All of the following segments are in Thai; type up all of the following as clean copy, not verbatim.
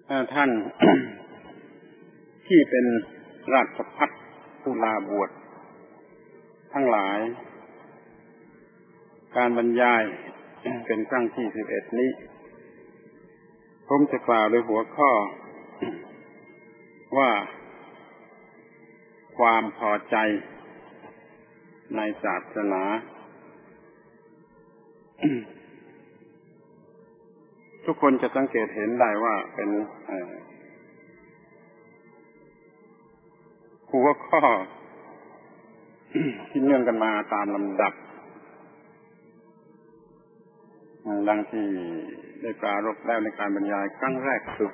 ท่าน ที่เป็นราชภัฏผู้ลาบวชทั้งหลายการบรรยายเป็นครั้งที่11นี้ผมจะกล่าวโดยหัวข้อว่าความพอใจในศาสนาทุกคนจะสังเกตเห็นได้ว่าเป็นหัวข้อที่เนื่องกันมาตามลำดับดังที่ได้ปรารภแล้วในการบรรยายครั้งแรกสุด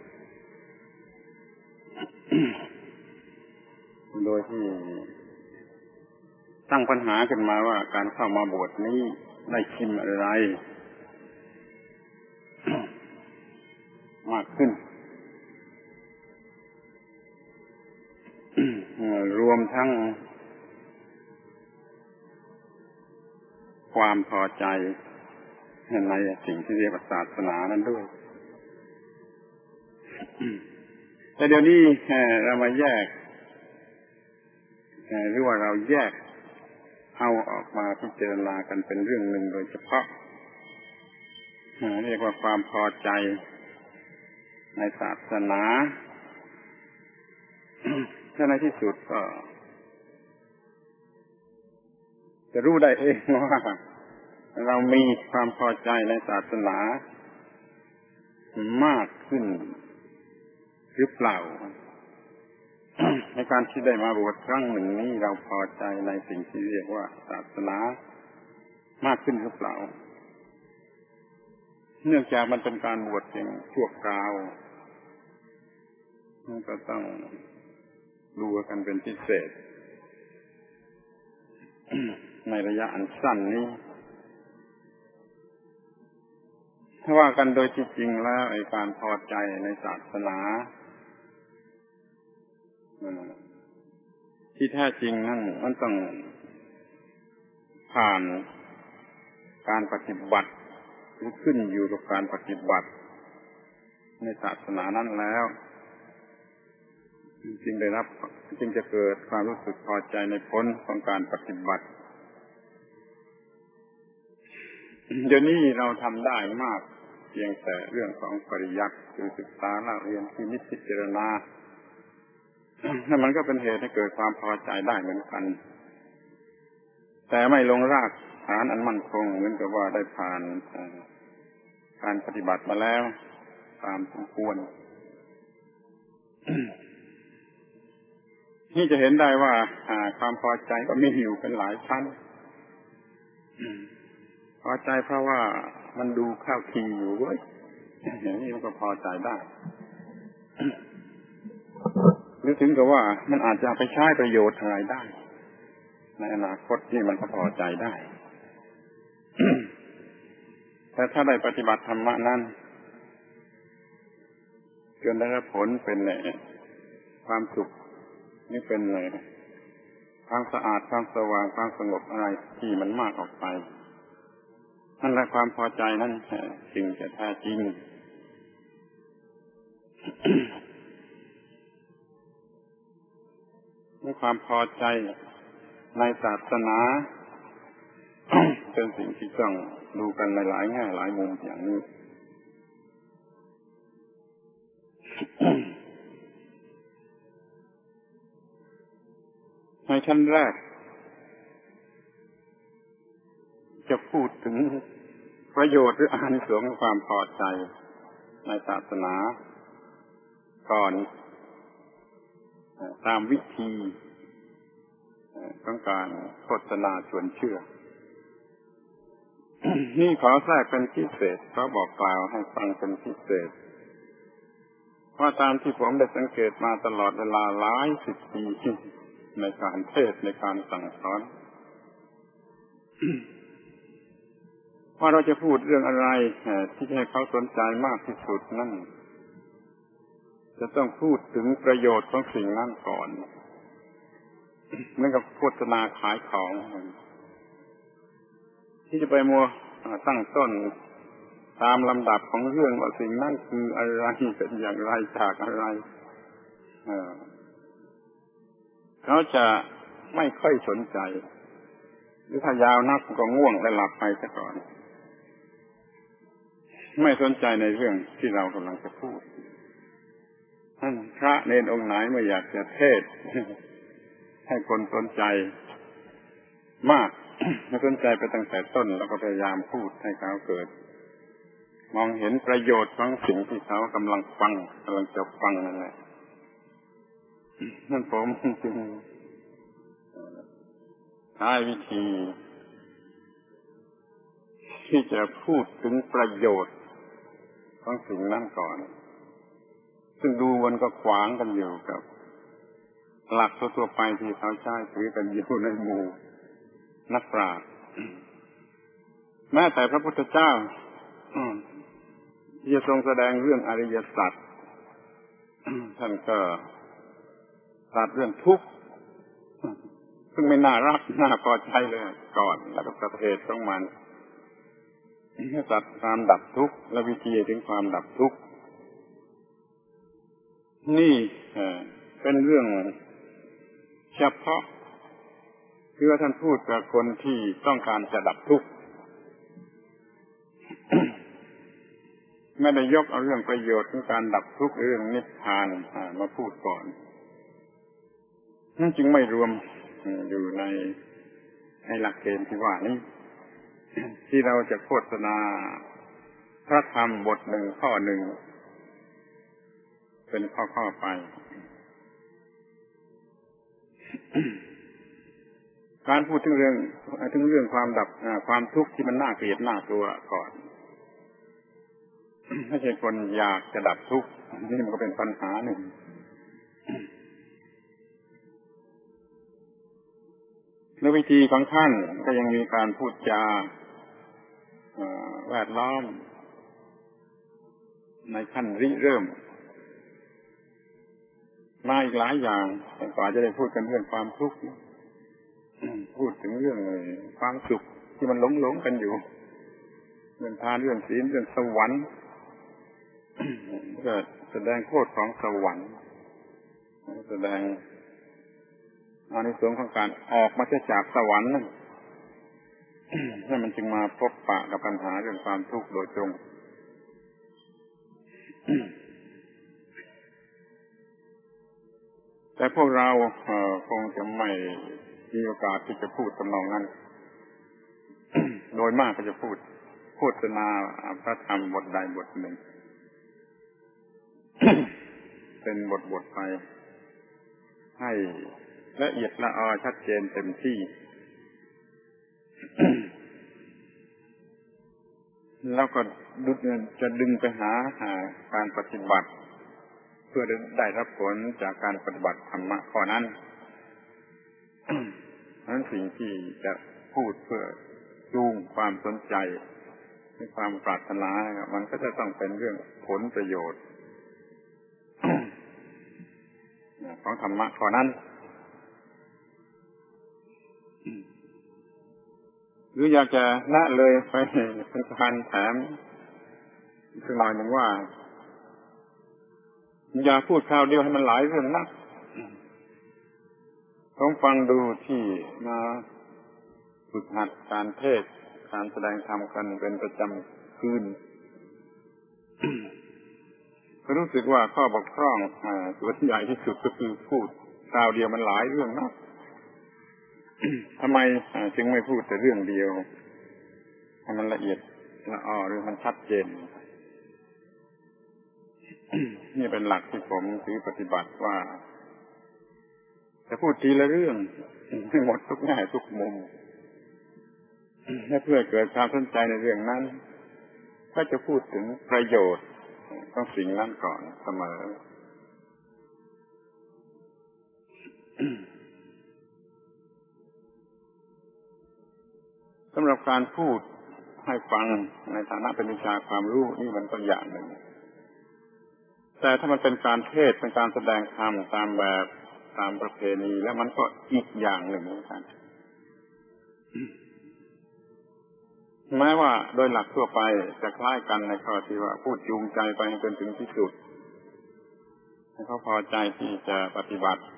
โดยที่ตั้งปัญหาขึ้นมาว่าการเข้ามาบวชนี้ได้ชิมอะไร มากขึ้น รวมทั้งความพอใจในสิ่งที่เรียกว่าศาสนานั้นด้วย แต่เดี๋ยวนี้เรามาแยกหรือว่าเราแยกเอาออกมาพิจารณากันเป็นเรื่องหนึ่งโดยเฉพาะเรียกว่าความพอใจในศาสนาถ้าในที่สุดก็จะรู้ได้เองว่าเรามีความพอใจในศาสนามากขึ้นหรือเปล่า ในการที่ได้มาบวชครั้งหนึ่งนี้เราพอใจในสิ่งที่เรียกว่าศาสนามากขึ้นหรือเปล่าเนื่องจากมันเป็นการบวชเพียงชั่วคราวมันก็ต้องดูกันเป็นพิเศษ ในระยะอันสั้นนี้ถ้าว่ากันโดยที่จริงแล้วไอ้การพอใจในศาสนาที่แท้จริงนั่นมันต้องผ่านการปฏิบัติหรือขึ้นอยู่กับการปฏิบัติในศาสนานั้นแล้วจึงจะเกิดความรู้สึกพอใจในผลของการปฏิบัติเดี๋ยวนี้เราทำได้มากเพียงแต่เรื่องของปริยัติคือศึกษาเรียนที่นิพพิจารณานั่นมันก็เป็นเหตุให้เกิดความพอใจได้เหมือนกันแต่ไม่ลงรากฐานอันมั่นคงเหมือนกับว่าได้ผ่านการปฏิบัติมาแล้วตามสมควร นี่จะเห็นได้ว่าความพอใจก็มีอยู่เป็นหลายชั้นพอใจเพราะว่ามันดูเข้าทีอยู่เว้ยอย่างนี้มันก็พอใจได้ หรือถึงกับว่ามันอาจจะไปใช้ประโยชน์อะไรได้ในอนาคตนี่มันก็พอใจได้ แต่ถ้าได้ปฏิบัติธรรมะนั้นจนได้รับผลเป็นความสุขนี่เป็นความสะอาดความสว่างความสงบอะไรที่มันมากออกไปนั่นแหละความพอใจนั้นจริงจะแท้จริง ในความพอใจในศาสนา เป็นสิ่งที่ต้องดูกันในหลายแง่หลายมุมอย่างนี้ ในชั้นแรกจะพูดถึงประโยชน์หรืออานิสงส์ของความพอใจในศาสนาก่อนตามวิธีของการโฆษณาชวนเชื่อ นี่ขอแทรกเป็นพิเศษขอบอกกล่าวให้ฟังเป็นพิเศษว่าตามที่ผมได้สังเกตมาตลอดเวลาหลายสิบปีในการเทศในการสั่งสอน ว่าเราจะพูดเรื่องอะไรที่ให้เขาสนใจมากที่สุดนั่นจะต้องพูดถึงประโยชน์ของสิ่งนั้นก่อนเหมือนกับโฆษณาขายของที่จะไปมัวตั้งต้นตามลำดับของเรื่องว่าสิ่งนั้นคืออะไรเป็นอย่างไรจากอะไรเขาจะไม่ค่อยสนใจหรือถ้ายาวนักก็ง่วงและหลับไปซะก่อนไม่สนใจในเรื่องที่เรากำลังจะพูดท่านพระเนรองค์ไหนไม่อยากจะเทศให้คนสนใจมากไม่สนใจไปตั้งแต่ต้นแล้วก็พยายามพูดให้เขาเกิดมองเห็นประโยชน์ของสิ่งที่เขากำลังฟังกำลังจะฟังนั่นแหละนั่นผมจึงใช้วิธีที่จะพูดถึงประโยชน์ของสิ่งนั้นก่อนซึ่งดูมันก็ขวางกันอยู่กับหลักทั่วไปที่เขาใช้ถือกันอยู่ในหมู่นักปราชญ์แม้แต่พระพุทธเจ้าที่จะทรงแสดงเรื่องอริยสัจท่านก็ตรัสเรื่องทุกข์ซึ่งไม่น่ารักน่าพอใจเลยก่อนแล้วก็ประเภทของมันให้ตรัสความดับทุกข์และวิธีถึงความดับทุกข์นี่เป็นเรื่องเฉพาะคือว่าท่านพูดกับคนที่ต้องการจะดับทุกข์ไม่ได้ยกเอาเรื่องประโยชน์ของการดับทุกข์เรื่องนิพพานมาพูดก่อนนั่นจึงไม่รวมอยู่ในหลักเกณฑ์ที่ว่านี้ที่เราจะโฆษณาพระธรรมบทหนึ่งข้อหนึ่งเป็นข้อไปการพูดถึงเรื่องความดับความทุกข์ที่มันน่าเกลียดน่ากลัวก่อนไม่ใช่คนอยากจะดับทุกข์นี่มันก็เป็นปัญหาหนึ่งในวิธีของท่านก็ยังมีการพูดจาแวดล้อมในขั้นริเริ่มมาอีกหลายอย่างแต่กว่าจะได้พูดกันเรื่องความทุกข์พูดถึงเรื่องความสุขที่มันหลงกันอยู่เรื่องทานเรื่องศีลเรื่องสวรรค์ก็แสดงโทษของสวรรค์แสดงอานิสงส์ของการออกมาจากสวรรค์นั่นให้มันจึงมาพบปะกับปัญหาเรื่องความทุกข์โดยตรงแต่พวกเราคงจะไม่มีโอกาสที่จะพูดทำนองนั้นโดยมากก็จะพูดโฆษณาพระธรรมบทใดบทหนึ่ง เป็นบทไปให้ละเอียดละออชัดเจนเต็มที่ แล้วก็จะดึงไปหาการปฏิบัติเพื่อได้รับผลจากการปฏิบัติธรรมะข้อนั้น นั้นสิ่งที่จะพูดเพื่อจูงความสนใจในความปรารถนามันก็จะต้องเป็นเรื่องผลประโยชน์ ของธรรมะข้อนั้นหรืออยากจะละเลยไปเป็นการแถมสักหน่อยหนึ่งว่าอย่าพูดคราวเดียวให้มันหลายเรื่องนักต้องฟังดูที่มาฝึกหัดการเทศน์การแสดงธรรมกันเป็นประจำคืน ก็รู้สึกว่าข้อบกพร่องส่วนใหญ่ที่สุดก็คือพูดคราวเดียวมันหลายเรื่องนัก ทำไมจึงไม่พูดแต่เรื่องเดียวให้มันละเอียดละออหรือมันชัดเจน นี่เป็นหลักที่ผมถือปฏิบัติว่าจะพูดทีละเรื่องให้หมดทุกแง่ทุกมุมและเพื่อเกิดความสนใจในเรื่องนั้นก็จะพูดถึงประโยชน์ของสิ่งนั้นก่อนเสมอ สำหรับการพูดให้ฟังในฐานะเป็นวิชาความรู้นี่มันก็อย่างหนึ่งแต่ถ้ามันเป็นการเทศน์เป็นการแสดงธรรมตามแบบตามประเพณีแล้วมันก็อีกอย่างหนึ่งเหมือนกันแม้ว่าโดยหลักทั่วไปจะคล้ายกันในข้อที่ว่าพูดจูงใจไปจนถึงที่สุดให้เขาพอใจที่จะปฏิบัติ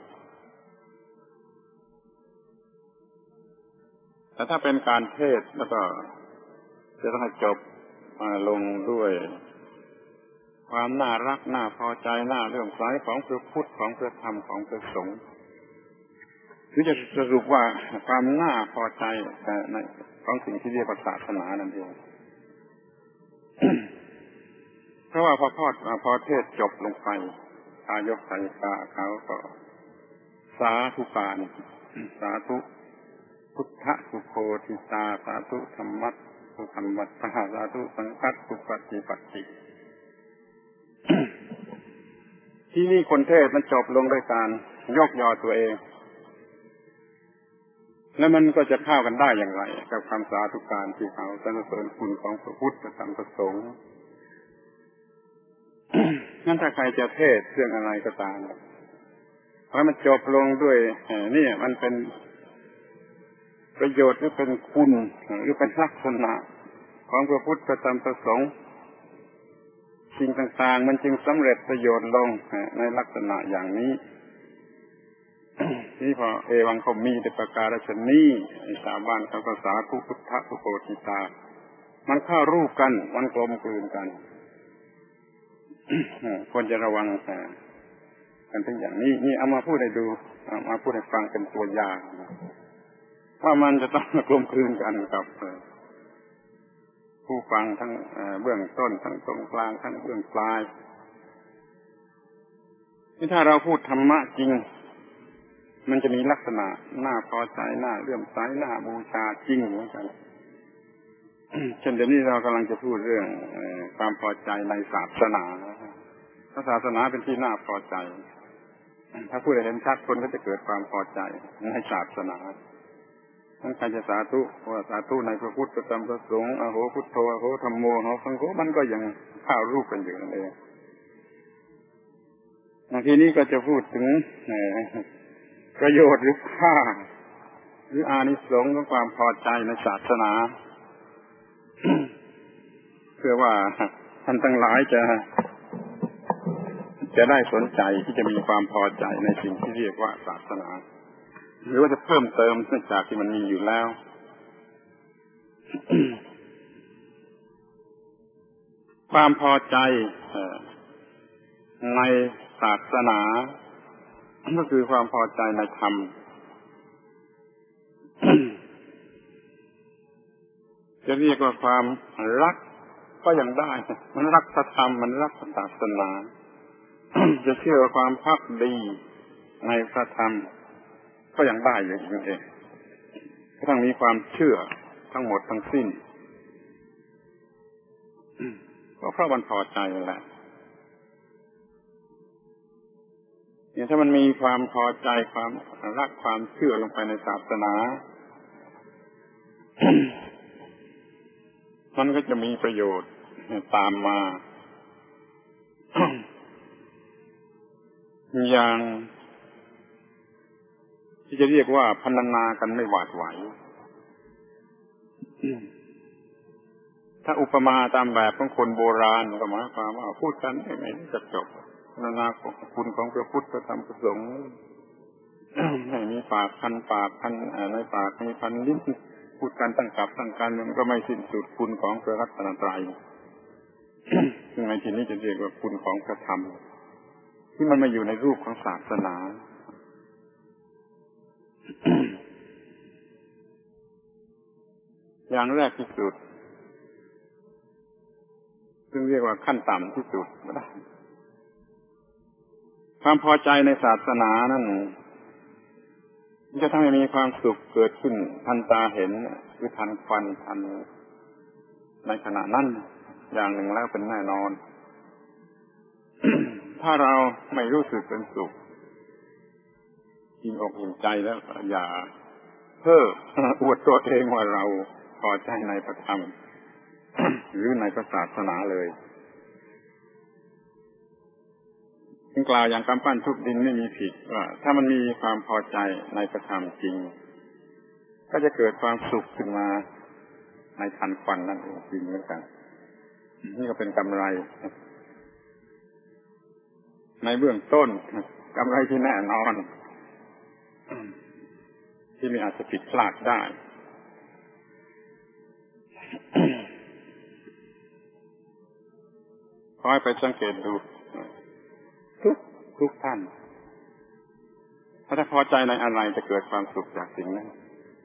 แต่ถ้าเป็นการเทศแล้วก็จะต้องให้จบลงด้วยความน่ารักน่าพอใจน่าเลื่อมใสของพระพุทธของพระธรรมของพระสงฆ์หรือจะสรุปว่าความน่าพอใจในของสิ่งที่เรียกว่าศาสนานั่นเอง เพราะว่าพอเทศจบลงไปทายกไสกาเขาก็สาธุการสาธุพุทธสุโคติตาสาธุธรรมะสุธรรมัสสาสาธุสังฆัสสุปฏิปัตติ ที่นี่คนเทศมันจบลงด้วยการยกยอตัวเองแล้วมันก็จะเข้ากันได้อย่างไรกับคำสาธุการที่เขาสรรเสริญคุณของพระพุทธพระธรรมพระสงฆ์งั้นถ้าใครจะเทศเรื่องอะไรก็ตามเพราะมันจบลงด้วยนี่มันเป็นประโยชน์หรือเป็นคุณหรือเป็นลักษณะของพระพุทธพระธรรมพระสงฆ์สิ่งต่างๆมันจึงสำเร็จประโยชน์ลงในลักษณะอย่างนี้ที่พอเอวังเขามีในประการฉะนี้ชาวบ้านเขาก็สาธุพุทธสุโคติตามันเข้ารูปกันมันกลมกลืนกันควรจะระวังกันทั้งอย่างนี้นี่เอามาพูดให้ดูเอามาพูดให้ฟังเป็นตัวอย่างว่ามันจะต้องกลมกลืนกันกับผู้ฟังทั้งเบื้องต้นทั้งตรงกลางทั้งเบื้องปลายที่ถ้าเราพูดธรรมะจริงมันจะมีลักษณะน่าพอใจน่าเลื่อมใสน่าบูชาจริงเหมือนกันเช่นเดี๋ยวนี้เรากำลังจะพูดเรื่องความพอใจในศาสนาศาสนาเป็นที่น่าพอใจถ้าพูดให้เห็นชัดคนก็จะเกิดความพอใจในศาสนาทั้งใครจะสาธุว่าสาธุในพระพุทธพระธรรมพระสงฆ์อโหพุทโธอโหธัมโมอโหสังโฆมันก็ยังเข้ารูปกันอยู่นั่นเองทีนี้ก็จะพูดถึงประโยชน์หรือค่าหรืออานิสงส์ของความพอใจในศาสนาเพื่อว่าท่านทั้งหลายจะได้สนใจที่จะมีความพอใจในสิ่งที่เรียกว่าศาสนาหรือว่าจะเพิ่มเติมเนื่องจากที่มันมีอยู่แล้วความพอใจในศาสนาก็คือความพอใจในธรรมจะเรียกว่าความรักก็ยังได้มันรักพระธรรมมันรักศาสนาจะเชื่อความภักดีในพระธรรมก็ยังได้อยู่นั่นเองต้องมีความเชื่อทั้งหมดทั้งสิ้นก็เพราะมันพอใจแหละเนี่ยถ้ามันมีความพอใจความรักความเชื่อลงไปในศาสนา มันก็จะมีประโยชน์ตามมา อย่างที่จะเรียกว่าพรรณนากันไม่หวาดไหว ถ้าอุปมาตามแบบของคนโบราณก็หมายความว่าพูดกันไม่จะจบพรรณนาคุณของพระพุทธพระธรรมพระสงฆ์ให้มีปากพันปากพันในปากมีพันลิ้นพูดกันตั้งกับตั้งกันมันก็ไม่สิ้นสุดคุณของพระรัตนตรัย ซึ่งในที่นี้จะเรียกว่าคุณของพระธรรมที่มันมาอยู่ในรูปของศาสนา อย่างแรกที่สุดซึ่งเรียกว่าขั้นต่ำที่สุดความพอใจในศาสนานั้นจะทำให้มีความสุขเกิดขึ้นทันตาเห็นหรือทันควันทันในขณะนั้นอย่างหนึ่งแล้วเป็นแน่นอน ถ้าเราไม่รู้สึกเป็นสุขอิ่มอกอิ่มใจแล้วอย่าเพ้ออวดตัวเองว่าเราพอใจในพระธรรม หรือในพระศาสนาเลยจึงกล่าวอย่างกำปั้นทุบดินไม่มีผิดว่าถ้ามันมีความพอใจในพระธรรมจริงก็จะเกิดความสุขขึ้นมาในทันควันนั่นเองจริงเหมือนกันนี่ก็เป็นกำไรในเบื้องต้นกำไรที่แน่นอนที่ไม่อาจจะผิดพลาดได้ขอให้ไปสังเกตดูทุกท่านถ้าพอใจในอะไรจะเกิดความสุขจากสิ่งนั้น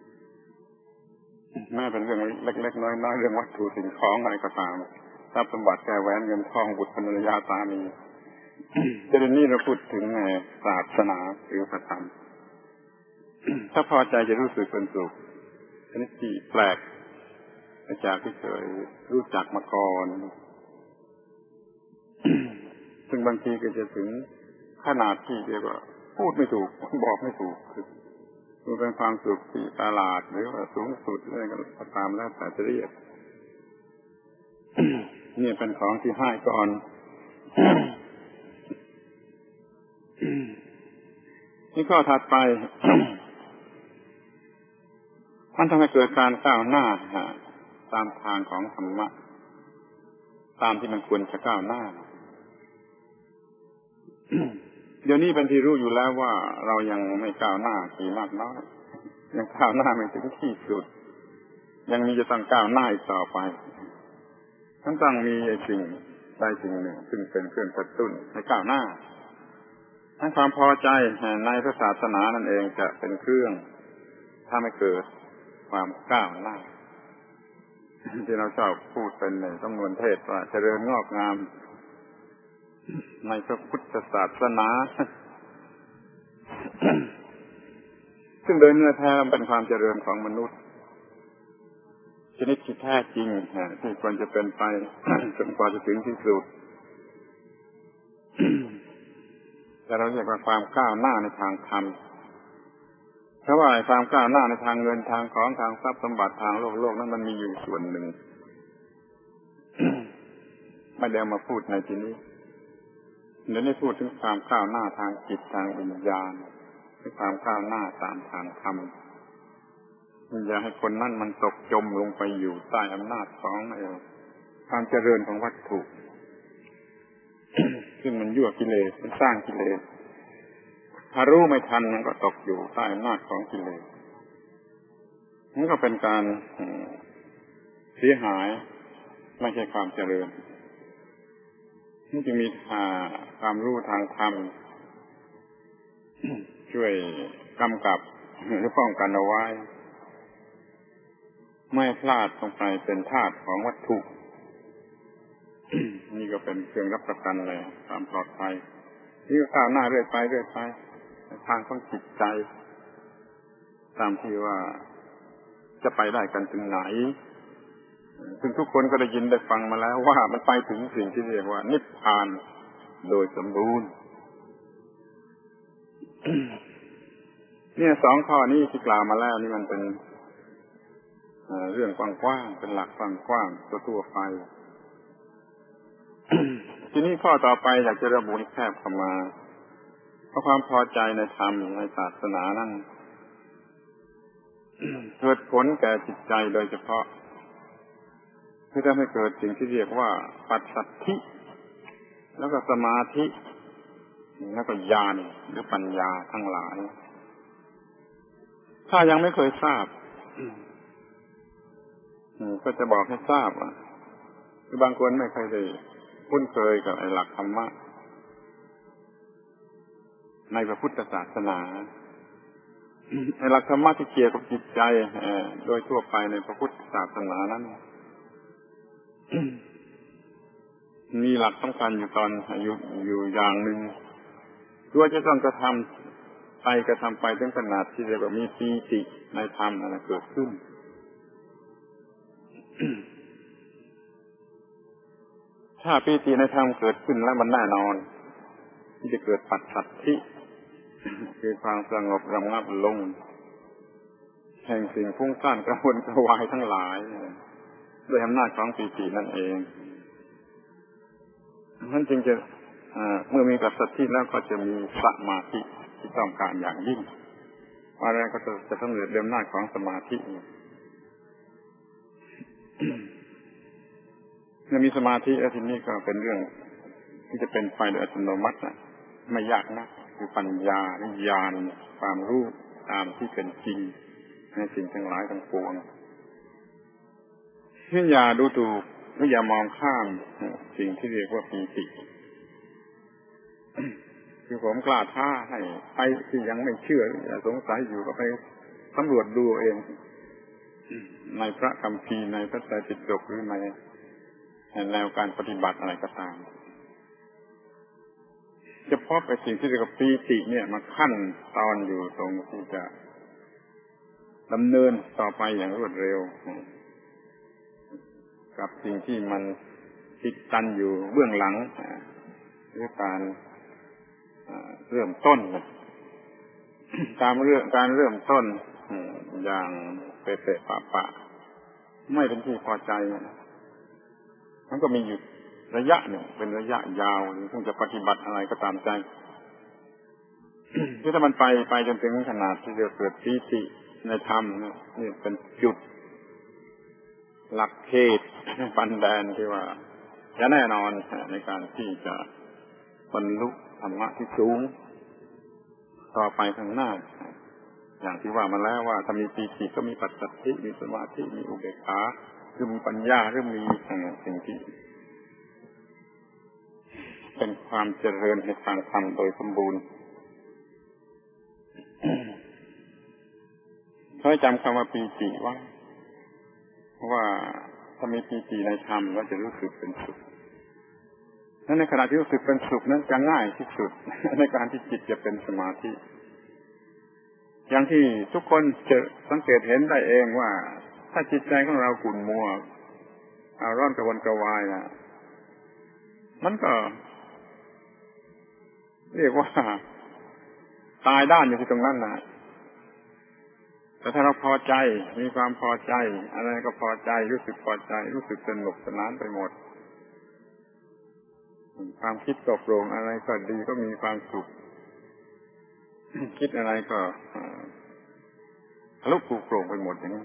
แม้เป็นเรื่องเล็กๆน้อยๆเรื่องวัตถุสิ่งของอะไรก็ตามทรัพย์สมบัติแก้วแหวนเงินทองบุตรภรรยาสามีเดี๋ยวนี้เราพูดถึงศาสนาหรือพระธรรมถ้าพอใจจะรู้สึกเป็นสุขอันนี้ที่แปลกจากที่เคยรู้จักมาก่อนซึ่งบางทีก็จะถึงขนาดที่เรียกว่าพูดไม่ถูกบอกไม่ถูกคือเป็นความสุขที่ตลาดหรือว่าสูงสุดอะไรก็ตามแล้วแต่จะเรียกนี่เป็นของที่ให้ก่อนนี่ข้อถัดไป มันทำให้เกิดการก้าวหน้าตามทางของธรรมะตามที่มันควรจะก้าวหน้า เดี๋ยวนี้เป็นที่รู้อยู่แล้วว่าเรายังไม่ก้าวหน้ากี่มากน้อยยังก้าวหน้าไม่ถึงที่สุดยังมีจะต้องก้าวหน้าอีกต่อไปต้องมีสิ่งใดสิ่งหนึ่งซึ่งเป็นเครื่องกระตุ้นให้ก้าวหน้าทั้งความพอใจในพระศาสนานั่นเองจะเป็นเครื่องถ้าไม่เกิดความก้าวหน้าที่เราชอบพูดเป็นในสำนวนเทศว่าเจริญงอกงามในพระพุทธศาสนาซึ่งโดยเนื้อแท้เป็นความเจริญของมนุษย์ชนิดที่แท้จริงที่ควรจะเป็นไปจนกว่าจะถึงที่สุดแต่เราเรียกว่าความก้าวหน้าในทางธรรมเพราะว่าความก้าวหน้าในทางเงินทางของทางทรัพย์สมบัติทางโลกนั้นมันมีอยู่ส่วนหนึ่ง ไม่ได้เอามาพูดในที่นี้เดี๋ยวนี้พูดถึงความก้าวหน้าทางจิตทางวิญญาณคือความก้าวหน้าตามทางธรรมอย่าให้คนนั้นมันตกจมลงไปอยู่ใต้อำนาจของความเจริญของวัตถุ ซึ่งมันยั่วกิเลสมันสร้างกิเลสถ้ารู้ไม่ทันมันก็ตกอยู่ใต้อำนาจของกิเลสนั่นก็เป็นการเสียหายไม่ใช่ความเจริญนี่จะมีความรู้ทางธรรมช่วยกำกับหรือป้องกันเอาไว้ไม่พลาดลงไปเป็นทาสของวัตถุ นี่ก็เป็นเครื่องรับประกันเลยความปลอดภัยนี่ก็ก้าวหน้าเรื่อยไปทางของจิตใจตามที่ว่าจะไปได้กันถึงไหนซึ่งทุกคนก็ได้ยินได้ฟังมาแล้วว่ามันไปถึงสิ่งที่เรียกว่านิพพานโดยสมบูรณ์ เนี่ยสองข้อนี้ที่กล่าวมาแล้วนี่มันเป็นเรื่องกว้างๆเป็นหลักกว้างๆทั่วไป ทีนี้ข้อต่อไปอยากจะระบุแคบเข้ามาเพราะความพอใจในธรรมในศาสนานั้น เกิดผลแก่จิตใจโดยเฉพาะที่ทำให้เกิดสิ่งที่เรียกว่าปัสสัทธิแล้วก็สมาธิแล้วก็ญาณหรือปัญญาทั้งหลายถ้ายังไม่เคยทราบก็จะบอกให้ทราบว่าคือบางคนไม่เคยได้คุ้นเคยกับไอ้หลักธรรมะในพระพุทธศาสนาไอ้หลักธรรมะที่เกี่ยวกับจิตใจโดยทั่วไปในพระพุทธศาสนานั้นมีหลักสำคัญอยู่ตอนอยู่อย่างหนึ่งตัวจะต้องกระทำไปถึงขนาดที่เรียกว่ามีปีติในธรรมอะไรเกิดขึ้น ถ้าปีติในธรรมเกิดขึ้นแล้วมันแน่นอนที่จะเกิดปัสสัทธิคือความสงบระงับลงแห่งสิ่งฟุ้งซ่านกระวนกระวายทั้งหลายด้วยอำนาจของปีตินั่นเองนั่นจึงจะเมื่อมีปัสสัทธิแล้วก็จะมีสมาธิที่ต้องการอย่างยิ่งอะไรก็จะสำเร็จด้วยอำนาจของสมาธิเมื่อมีสมาธิแล้วทีนี้ก็เป็นเรื่องที่จะเป็นไปโดยอัตโนมัตินะไม่ยากนะคือปัญญาญาณความรู้ตามที่เป็นจริงในสิ่งทั้งหลายทั้งปวงอย่าดูถูกหรืออย่ามองข้ามสิ่งที่เรียกว่าปีติคือผมกล้าท้าให้ใครที่ยังไม่เชื่ออย่าสงสัยอยู่ก็ไปสำรวจดูเองในพระคัมภีร์ในพระไตรปิฎกหรือในแนวการปฏิบัติอะไรก็ตามจะพบไอ้สิ่งที่เรียกว่าปีติเนี่ยมาขั้นตอนอยู่ตรงที่จะดำเนินต่อไปอย่างรวดเร็วกับสิ่งที่มันติดตันอยู่เบื้องหลังหรือการเริ่มต้นการเริ่มต้นอย่างเปะๆปะๆไม่เป็นที่พอใจมันก็มีอยู่ระยะหนึ่งเป็นระยะยาวซึ่งจะปฏิบัติอะไรก็ตามใจที่ถ้ามันไปจนถึงขนาดที่จะเกิดปีติในธรรมนี่เป็นจุดหลักเขตปันแดนที่ว่าจะแน่นอนในการที่จะบรรลุธรรมะที่สูงต่อไปข้างหน้าอย่างที่ว่ามาแล้วว่าถ้ามีปีติก็มีปัจจัยมีสมาธิมีอุเบกขาคือมีปัญญาหรือมีสิ่งที่เป็นความเจริญในทางธรรมโดยสมบูรณ์ให้จำคำว่าปีติไว้เพราะว่าถ้ามีปีติในธรรมก็จะรู้สึกเป็นสุขนั้นในขณะที่รู้สึกเป็นสุขนั้นจะง่ายที่สุดในการที่จิตจะเป็นสมาธิอย่างที่ทุกคนจะสังเกตเห็นได้เองว่าถ้าจิตใจของเราขุ่นมัวร้อนกระวนกระวายมันก็เรียกว่าตายด้านอยู่ที่ตรงนั้นนะแต่ถ้าเราพอใจมีความพอใจอะไรก็พอใจรู้สึกพอใจรู้สึกสนุกสนานไปหมดความคิดก็โปร่งอะไรก็ดีก็มีความสุขคิดอะไรก็ทะลุปลุกโปร่งไปหมดอย่างนี้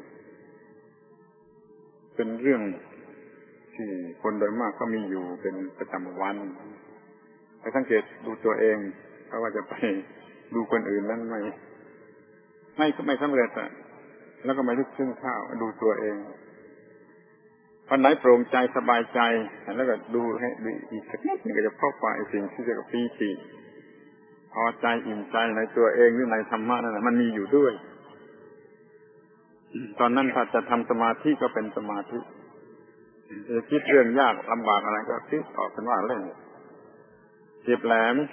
เป็นเรื่องที่คนโดยมากก็มีอยู่เป็นประจำวันไปสังเกตดูตัวเองเพราะว่าจะไปดูคนอื่นนั้นไม่สำเร็จแล้วก็ไม่ลึกซึ้งเข้าดูตัวเองวันไหนโปร่งใจสบายใจแล้วก็ดูให้ดูอีกสักนิดนึงก็จะพบว่าไอ้สิ่งที่เรียกว่าปีติพอใจอิ่มใจในตัวเองหรือในธรรมะนั่นแหละมันมีอยู่ด้วยตอนนั้นถ้าจะทำสมาธิก็เป็นสมาธิจะคิดเรื่องยากลำบากอะไรก็คิดออกเป็นว่าเล่นเจ็บแหลม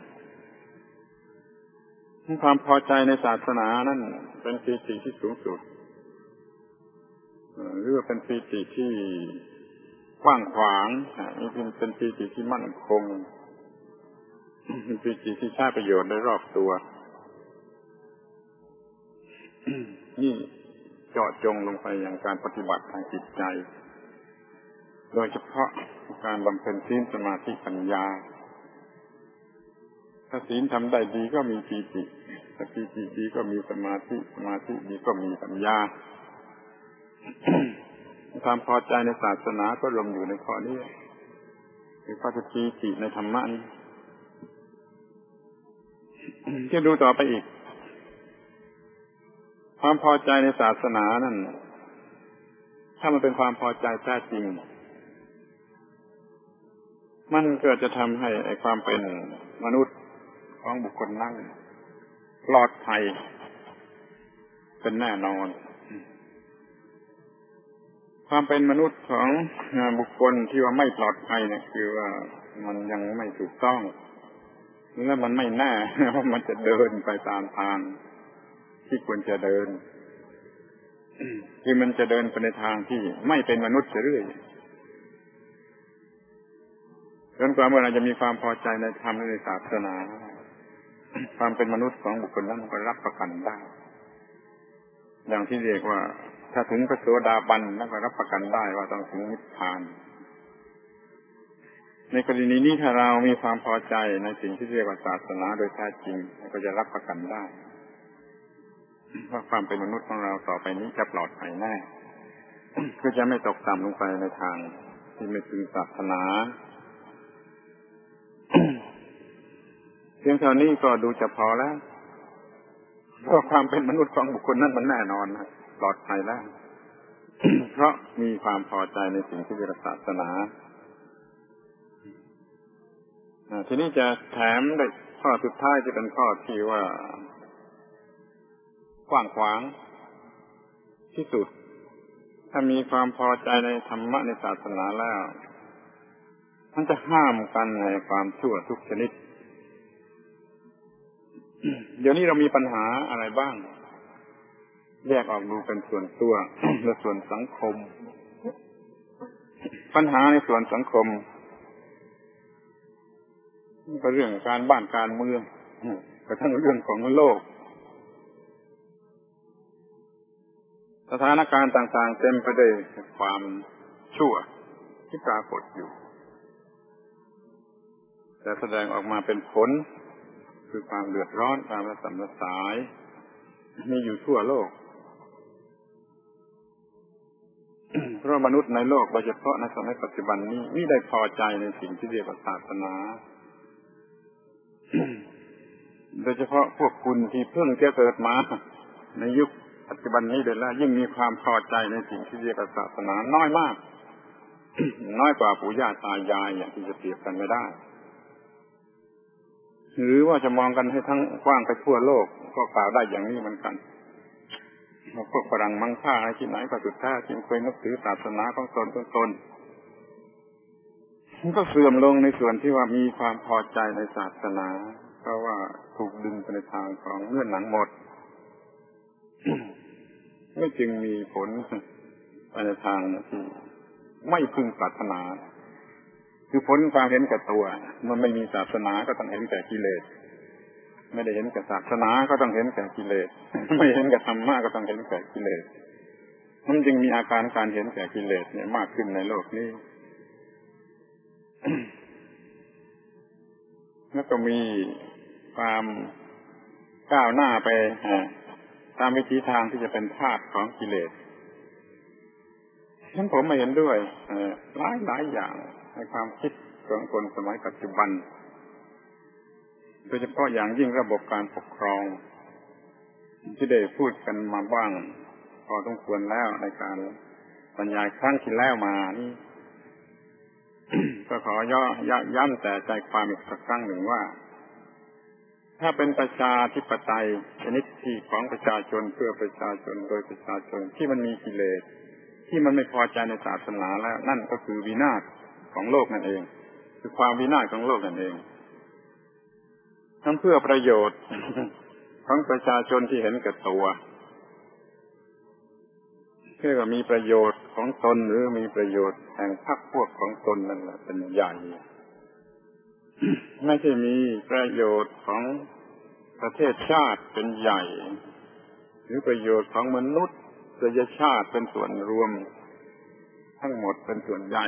ความพอใจในศาสนานั่นเป็นปีติที่สูงสุดหรือว่าเป็นปีติที่กว้างขวางนี่เป็นปีติที่มั่นคงเป็นปีติที่ใช้ประโยชน์ได้รอบตัวนี่เจาะจงลงไปอย่างการปฏิบัติทางจิตใจโดยเฉพาะการบำเพ็ญศีลสมาธิปัญญาถ้าศีลทำได้ดีก็มีปีติถ้าปีติดีก็มีสมาธิดีก็มีปัญญาความพอใจในศาสนาก็รวมอยู่ในข้อนี้คือความปีติในธรรมะนี้จะดูต่อไปอีกความพอใจในศาสนานั่นถ้ามันเป็นความพอใจแท้จริงมันก็จะทำให้ไอ้ความเป็นมนุษย์ของบุคคลนั้นปลอดภัยเป็นแน่นอนความเป็นมนุษย์ของบุคคลที่ว่าไม่ปลอดภัยเนี่ยคือว่ามันยังไม่ถูกต้องและมันไม่แน่ว่ามันจะเดินไปตามทางที่ควรจะเดินคือมันจะเดินไปในทางที่ไม่เป็นมนุษย์เรื่อยจนกว่าเมื่อเราจะมีความพอใจในธรรมในศาสนาความเป็นมนุษย์ของบุคคลนั้นก็รับประกันได้อย่างที่เรียกว่าถ้าถึงพระโสดาบันแล้วก็รับประกันได้ว่าต้องถึงนิพพานในกรณีนี้ถ้าเรามีความพอใจในสิ่งที่เรียกว่าศาสนาโดยแท้จริงก็จะรับประกันได้ว่าความเป็นมนุษย์ของเราต่อไปนี้จะปลอดภัยแน่ก็จะไม่ตกต่ำลงไปในทางที่ไม่พึงปรารถนา เพียงเท่านี้ก็ดูจะพอแล้วเพราะความเป็นมนุษย์ของบุคคลนั้นมันแน่นอนนะปลอดภัยแล้ว เพราะมีความพอใจในสิ่งที่เรียกศาสนาทีนี้จะแถมได้ข้อสุดท้ายที่เป็นข้อที่ว่ากว้างขวางที่สุดถ้ามีความพอใจในธรรมะในศาสนาแล้วมันจะห้ามกันในความชั่วทุกชนิด เดี๋ยวนี้เรามีปัญหาอะไรบ้างแยกออกดูเป็นส่วนตัว และส่วนสังคมปัญหาในส่วนสังคมก็เรื่องการบ้านการเมืองกระทั่งเรื่องของโลกสถานการณ์ต่างๆเต็มไปด้วยความชั่วที่ปรากฏอยู่แต่แสดงออกมาเป็นผลคือความเดือดร้อนความระสำระสายมีอยู่ทั่วโลก เพราะมนุษย์ในโลกโดยเฉพาะในสมัยปัจจุบันนี้ไม่ได้พอใจในสิ่งที่เรียกว่าศาสนา โดยเฉพาะพวกคุณที่เพิ่งจะเกิดมาในยุคปัจจุบันนี้เดี๋ยวแล้วยิ่งมีความพอใจในสิ่งที่เรียกว่าศาสนาน้อยมาก น้อยกว่าปู่ย่าตายายอย่างที่จะเปรียบกันไม่ได้หรือว่าจะมองกันให้ทั้งกว้างไปทั่วโลกก็กล่าวได้อย่างนี้เหมือนกันพวกฝรั่งมังค่าอะไรที่ไหนก็สุดท้ายจึงเคยนับถือศาสนาของตนมันก็เสื่อมลงในส่วนที่ว่ามีความพอใจในศาสนาเพราะว่าถูกดึงไปในทางของเงื่อนหนังหมด ไม่จึงมีผลไปในทางที่ไม่พึงปรารถนาคือผลความเห็นแก่ตัวมันไม่มีศาสนาก็ต้องเห็นแก่กิเลสไม่ได้เห็นแก่ศาสนาก็ต้องเห็นแก่กิเลสไม่เห็นแก่ธรรมะก็ต้องเห็นแก่กิเลสมันจึงมีอาการการเห็นแก่กิเลสเนี่ยมากขึ้นในโลกนี้ แล้วก็มีความก้าวหน้าไปตามวิธีทางที่จะเป็นทาสของกิเลสฉะนั้นผมไม่เห็นด้วยหลายอย่างในความคิดของคนสมัยปัจจุบันโดยเฉพาะอย่างยิ่งระบบการปกครองที่ได้พูดกันมาบ้างพอสมควรแล้วในการบรรยายครั้งที่แล้วมานี่ ก็ขย้ำแต่ใจความอีกสักครั้งหนึ่งว่าถ้าเป็นประชาธิปไตยชนิดที่ของประชาชนเพื่อประชาชนโดยประชาชนที่มันมีกิเลสที่มันไม่พอใจในศาสนาแล้วนั่นก็คือวินาศของโลกนั่นเองคือความวินาศของโลกนั่นเองทั้งเพื่อประโยชน์ ของประชาชนที่เห็นแก่ตัวเพื่อมีประโยชน์ของตนหรือมีประโยชน์แห่งพรรคพวกของตนนั่นแหละเป็นใหญ่ ไม่ใช่มีประโยชน์ของประเทศชาติเป็นใหญ่หรือประโยชน์ของมนุษยชาติเป็นส่วนรวมทั้งหมดเป็นส่วนใหญ่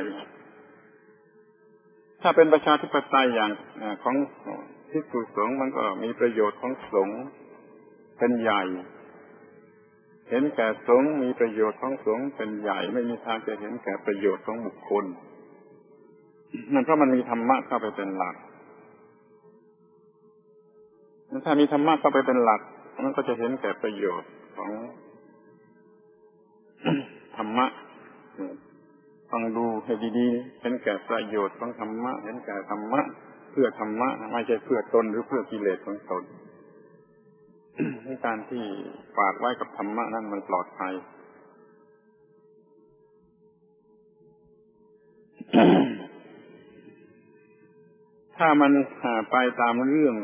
ถ้าเป็นประชาธิปไตยอย่างของภิกษุสงฆ์มันก็มีประโยชน์ของสงฆ์เป็นใหญ่เห็นแก่สงฆ์มีประโยชน์ของสงฆ์เป็นใหญ่ไม่มีทางจะเห็นแก่ประโยชน์ของบุคคลนั่นเพราะมันมีธรรมะเข้าไปเป็นหลักถ้ามีธรรมะเข้าไปเป็นหลักมันก็จะเห็นแก่ประโยชน์ของ ธรรมะฟังดูให้ดีๆเห็นแก่ประโยชน์ของธรรมะเห็นแก่ธรรมะเพื่อธรรมะไม่ใช่เพื่อตนหรือเพื่อกิเลสของตน การที่ฝากไว้กับธรรมะนั้นมันปลอดภัย ถ้ามันไปตามเรื่อง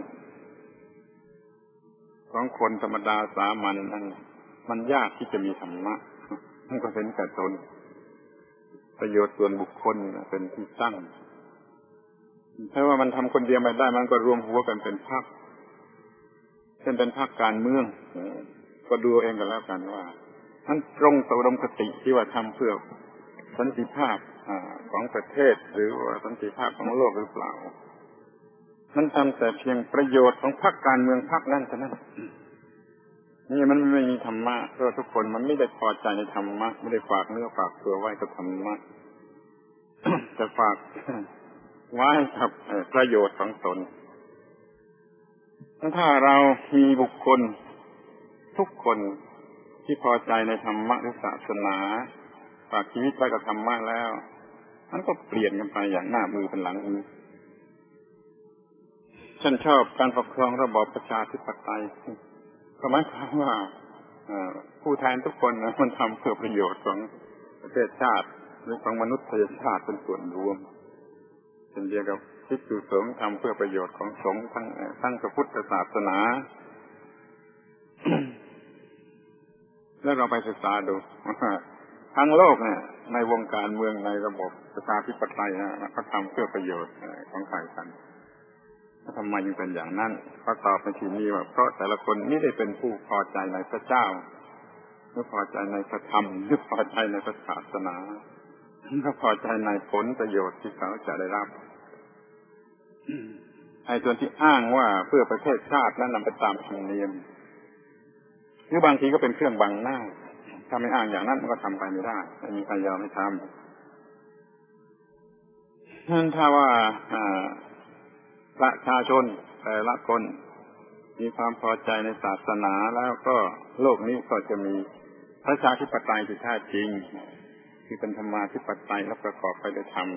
ของคนธรรมดาสามัญนั้นมันยากที่จะมีธรรมะมันก็เป็นแต่ตนประโยชน์ส่วนบุคคลเป็นที่ตั้งถ้าว่ามันทำคนเดียวไม่ได้มันก็รวมหัวกันเป็นพรรคเช่นเป็นพรรคการเมืองก็ดูเองกันแล้วกันว่ามันตรงต่ออุดมคติที่ว่าทำเพื่อสันติภาพของประเทศหรือว่าสันติภาพของโลกหรือเปล่ามันทำแต่เพียงประโยชน์ของพรรคการเมืองพรรคนั้นเท่านั้นนี่มันไม่มีธรรมะเพราะทุกคนมันไม่ได้พอใจในธรรมะไม่ได้ฝากเนื้อฝากตัวไว้กับธรรมะ จะฝากไว้กับประโยชน์ของตนถ้าเรามีบุคคลทุกคนที่พอใจในธรรมะหรือศาสนาฝากชีวิตไว้กับธรรมะแล้วมันก็เปลี่ยนกันไปอย่างหน้ามือเป็นหลังมือฉันชอบการปกครองระบอบประชาธิปไตยก็หมายความว่าผู้แทนทุกคนนะมันทำเพื่อประโยชน์ของประเทศชาติหรือของมนุษยชาติเป็นส่วนรวมเช่นเดียวกับภิกษุสงฆ์ทำเพื่อประโยชน์ของสงฆ์ทั้งพระพุทธศาสนา แล้วเราไปศึกษาดูทั้งโลกเนี่ยในวงการเมืองในระบบประชาธิปไตยนะเขาทำเพื่อประโยชน์ของใครกันทำไมจึงเป็นอย่างนั้นเขาตอบในที่นี้ว่าเพราะแต่ละคนไม่ได้เป็นผู้พอใจในพระเจ้าหรือพอใจในพระธรรมหรือพอใจในพระศาสนาก็พอใจในผลประโยชน์ที่เขาจะได้รับไอ้ส่วนที่อ้างว่าเพื่อประเทศชาตินั้นนำไปตามธรรมเนียมหรือบางทีก็เป็นเครื่องบังหน้าถ้าไม่อ้างอย่างนั้นมันก็ทำไปไม่ได้ไม่มีใครยอมให้ทำนั่นถ้าว่าประชาชนแต่ละคนมีความพอใจในศาสนาแล้วก็โลกนี้ก็จะมีประชาธิปไตยที่แท้จริงที่เป็นธรรมาธิปไตยและประกอบไปด้วยธรรม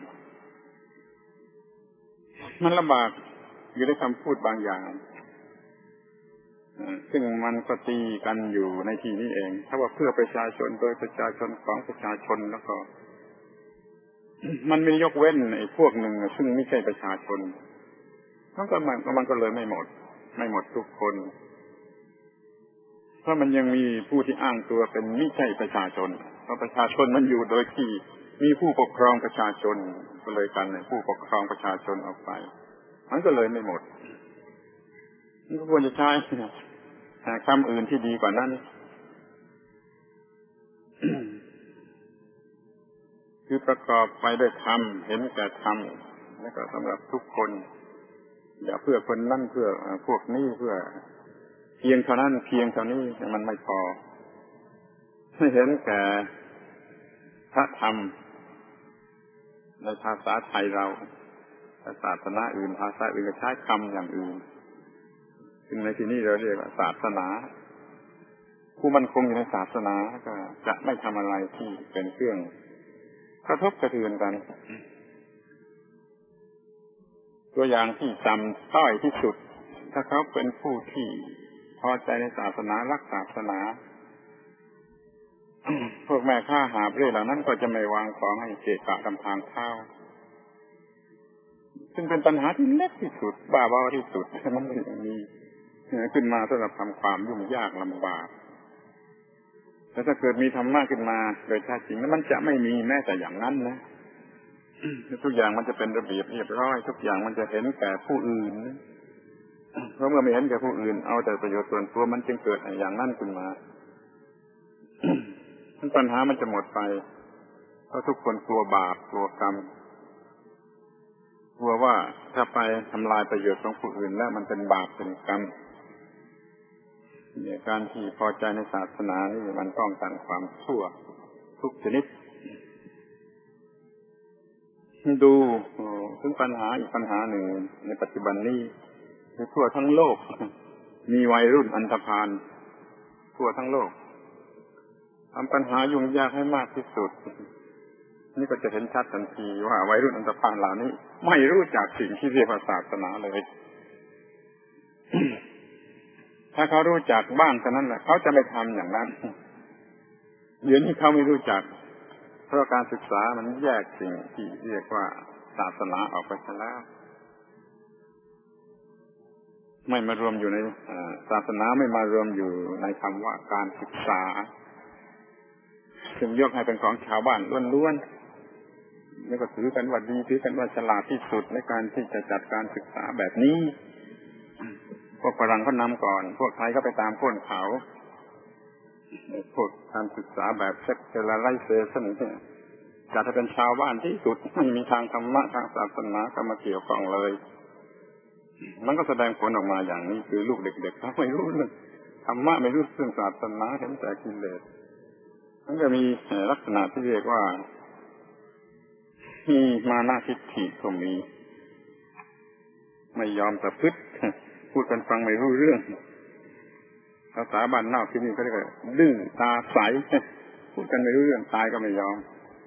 มันลำบากอยู่ในคำพูดบางอย่างซึ่งมันก็ตีกันอยู่ในที่นี้เองถ้าว่าเพื่อประชาชนโดยประชาชนของประชาชนแล้วก็ มันมียกเว้นไอ้พวกหนึ่งซึ่งไม่ใช่ประชาชนมันก็เลยไม่หมดทุกคนเพราะมันยังมีผู้ที่อ้างตัวเป็นไม่ใช่ประชาชนเพราะประชาชนมันอยู่โดยที่มีผู้ปกครองประชาชนก็เลยกันผู้ปกครองประชาชนออกไปมันก็เลยไม่หมดมันก็ควรจะใช้คำอื่นที่ดีกว่านั้น คือประกอบไปด้วยธรรมเห็นแก่ธรรมแล้วก็สำหรับทุกคนอย่าเพื่อคนนั่นเพื่อพวกนี้เพื่อเพียงเท่านั้นเพียงเท่านี้มันไม่พอให้เห็นแก่พระธรรมในภาษาไทยเราศาสนาอื่นภาษาอื่นก็ใช้คำอย่างอื่นซึ่งในที่นี้เราเรียกว่าศาสนาผู้มั่นคงอยู่ในศาสนาก็จะไม่ทำอะไรที่เป็นเครื่องกระทบกระเทือนกันตัวอย่างที่จำต้อยที่สุดถ้าเขาเป็นผู้ที่พอใจในศาสนารักศาสนา พวกแม่ค้าหาบเร่เหล่านั้นก็จะไม่วางของให้เกะกะตามทางเท้าซึ่งเป็นปัญหาที่เล็กที่สุดบ้าบอที่สุดมันมีขึ้นมาสำหรับทำความยุ่งยากลำบากแต่ถ้าเกิดมีธรรมะขึ้นมาโดยแท้จริงแล้วมันจะไม่มีแม้แต่อย่างนั้นนะทุกอย่างมันจะเป็นระเบียบเรียบร้อยทุกอย่างมันจะเห็นแก่ผู้อื่นเพราะเมื่อไม่เห็นแก่ผู้อื่นเอาแต่ประโยชน์ส่วนตัวมันจึงเกิดอย่างนั้นขึ้นมาปัญหามันจะหมดไปเพราะทุกคนกลัวบาปกลัวกรรมกลัวว่าถ้าไปทำลายประโยชน์ของผู้อื่นแล้วมันเป็นบาปเป็นกรรมเนี่ยการที่พอใจในศาสนานี่มันป้องกันความชั่วทุกชนิดดูถึงปัญหาอีกปัญหาหนึ่งในปัจจุบันนี้คือทั่วทั้งโลกมีวัยรุ่นอันธพาลทั่วทั้งโลกทำปัญหายุ่งยากให้มากที่สุดนี่ก็จะเห็นชัดทันทีว่าวัยรุ่นอันธพาลเหล่านี้ไม่รู้จักสิ่งที่เรียกว่าศาสนาเลย ถ้าเขารู้จักบ้างเท่านั้นแหละเขาจะไม่ทำอย่างนั้นเดี๋ยวนี้เขาไม่รู้จักเพราะการศึกษามันแยกสิ่งที่เรียกว่าศาสนาออกไปแล้วไม่มารวมอยู่ในศาสนาไม่มารวมอยู่ในคำว่าการศึกษาซึ่งยกให้เป็นของชาวบ้านล้วนๆแล้วก็ถือกันว่าดีถือกันว่าฉลาดที่สุดในการที่จะจัดการศึกษาแบบนี้พวกฝรั่งเขานำก่อนพวกไทยก็ไปตามก้นเขาพวกการศึกษาแบบ secularization จัดให้เป็นชาวบ้านที่สุดไม่มีทางธรรมะทางศาสนาเข้ามาเกี่ยวข้องเลยมันก็แสดงผลออกมาอย่างนี้คือลูกเด็กๆเขาไม่รู้เรื่องธรรมะไม่รู้เรื่องศาสนาเห็นแต่กิเลสมันก็มีลักษณะที่เรียกว่ามีมานะทิฏฐิก็มีไม่ยอมประพฤติพูดกันฟังไม่รู้เรื่องภาษาบ้านนอกที่นี่ก็เรียกว่าดื้อตาใสพูดกันไม่รู้เรื่องตายก็ไม่ยอม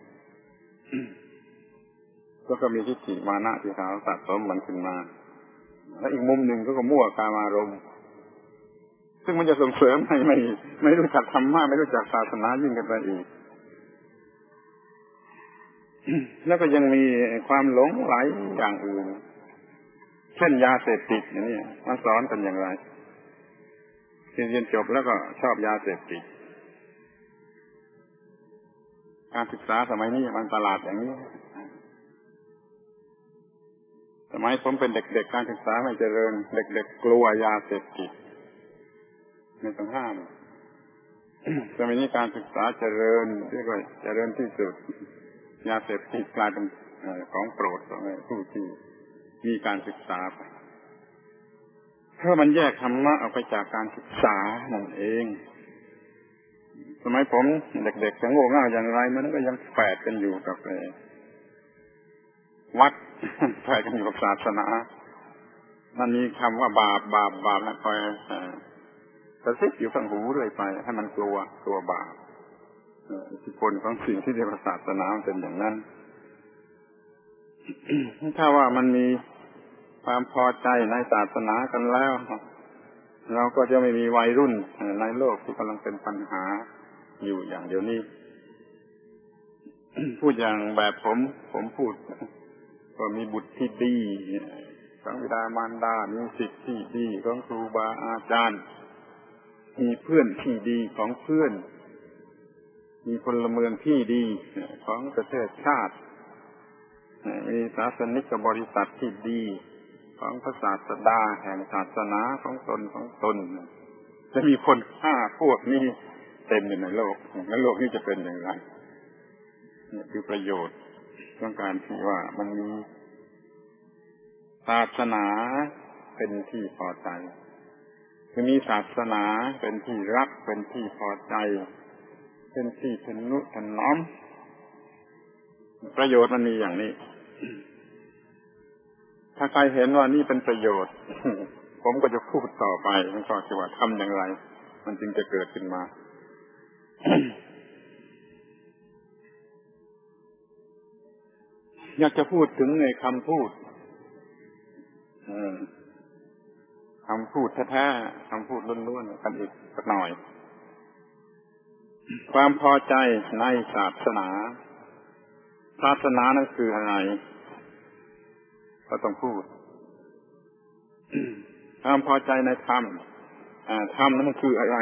ก็มีทิฏฐิมานะที่เขาสะสมมันขึ้นมาและอีกมุมหนึ่งก็มั่วกามารมณ์ซึ่งมันจะส่งเสริมให้ไม่รู้จักธรรมะไม่รู้จักศาสนายิ่งกันไปอีกแล้วก็ยังมีความหลงไหลอย่างอื่นเช่นยาเสพติดอย่างนี้มันสอนกันอย่างไรเรียนจบแล้วก็ชอบยาเสพติดการศึกษาสมัยนี้มันตลาดอย่างนี้สมัยผมเป็นเด็กๆการศึกษาไม่เจริญเด็กๆกลัวยาเสพติดไม่ต้องห้ามสมัยนี้การศึกษาเจริญเรียกว่าเจริญที่สุดยาเสพติดกลายเป็นของโปรดของผู้ที่มีการศึกษาไปเพราะมันแยกธรรมะออกไปจากการศึกษานั่นเองสมัยผมเด็กๆจะโง่เง่าอย่างไรมันก็ยังแฝดกันอยู่กับวัดแฝดกันอยู่กับศาสนามันมีคำว่าบาปนะคอยกระซิบอยู่ข้างหูเรื่อยไปให้มันกลัวบาปอิทธิพลของสิ่งที่เรียกว่าศาสนาเป็นอย่างนั้นถ้าว่ามันมีความพอใจในศาสนากันแล้วเราก็จะไม่มีวัยรุ่นในโลกที่กำลังเป็นปัญหาอยู่อย่างเดี๋ยวนี้พูดอย่างแบบผมพูดก็มีบุตรที่ดีของบิดามารดามีศิษย์ที่ดีของครูบาอาจารย์มีเพื่อนที่ดีของเพื่อนมีพลเมืองที่ดีของประเทศชาติมีศาสนิกบริษัทที่ดีของพระศาสดาแห่งศาสนาของตนจะมีคน5พวกนี้เต็มอยู่ในโลกแล้วโลกนี้จะเป็นอย่างไรนี่คือประโยชน์ของการที่ว่ามันมีศาสนาเป็นที่พอใจมีศาสนาเป็นที่รักเป็นที่พอใจเป็นที่ทนุถนอมประโยชน์มันมีอย่างนี้ถ้าใครเห็นว่านี่เป็นประโยชน์ผมก็จะพูดต่อไปมันก็จะว่าทำอย่างไรมันจึงจะเกิดขึ้นมา อยากจะพูดถึงในคำพูดแท้ๆคำพูดล้วนๆกันอีกสักหน่อยความพอใจในศาสนานั้นคืออะไรก็ต้องพูดความพอใจในธรรมนั้นมันคืออะไร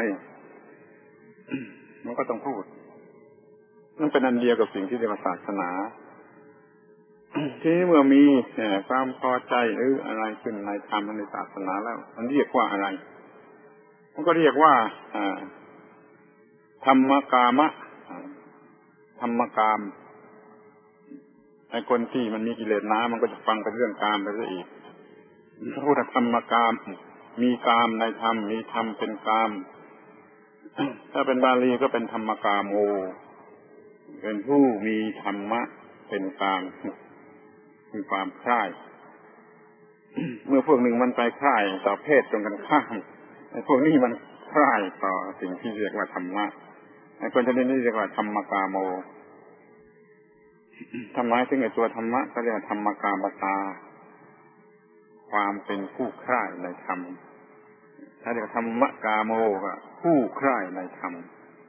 มันก็ต้องพูดมันเป็นอันเดียวกับสิ่งที่เรียกว่าศาสนาทีนี้เมื่อมีความพอใจหรืออะไรขึ้นในธรรมในศาสนาแล้วมันเรียกว่าอะไรมันก็เรียกว่าธรรมกามะธรรมกามไอ้คนที่มันมีกิเลสน้ำมันก็จะฟังเป็นเรื่องกามไปซะอีกพระพุทธธรรมกามมีกามในธรรมมีธรรมเป็นกามถ้าเป็นบาลีก็เป็นธรรมกามโมเป็นผู้มีธรรมะเป็นกามมีความใคร่เมื่อพวกหนึ่งมันไปใคร่ต่อเพศตรงกันข้ามไอ้พวกนี้มันใคร่ต่อสิ่งที่เรียกว่าธรรมะไอ้คนชนิดนี้เรียกว่าธรรมกามโมทำไมถึงไอ้ตัวธรรมะก็เรียกว่าธรรมกามตาความเป็นผู้ใคร่ในธรรมถ้าเรียกธรรมกามโมก็ผู้ใคร่ในธรรม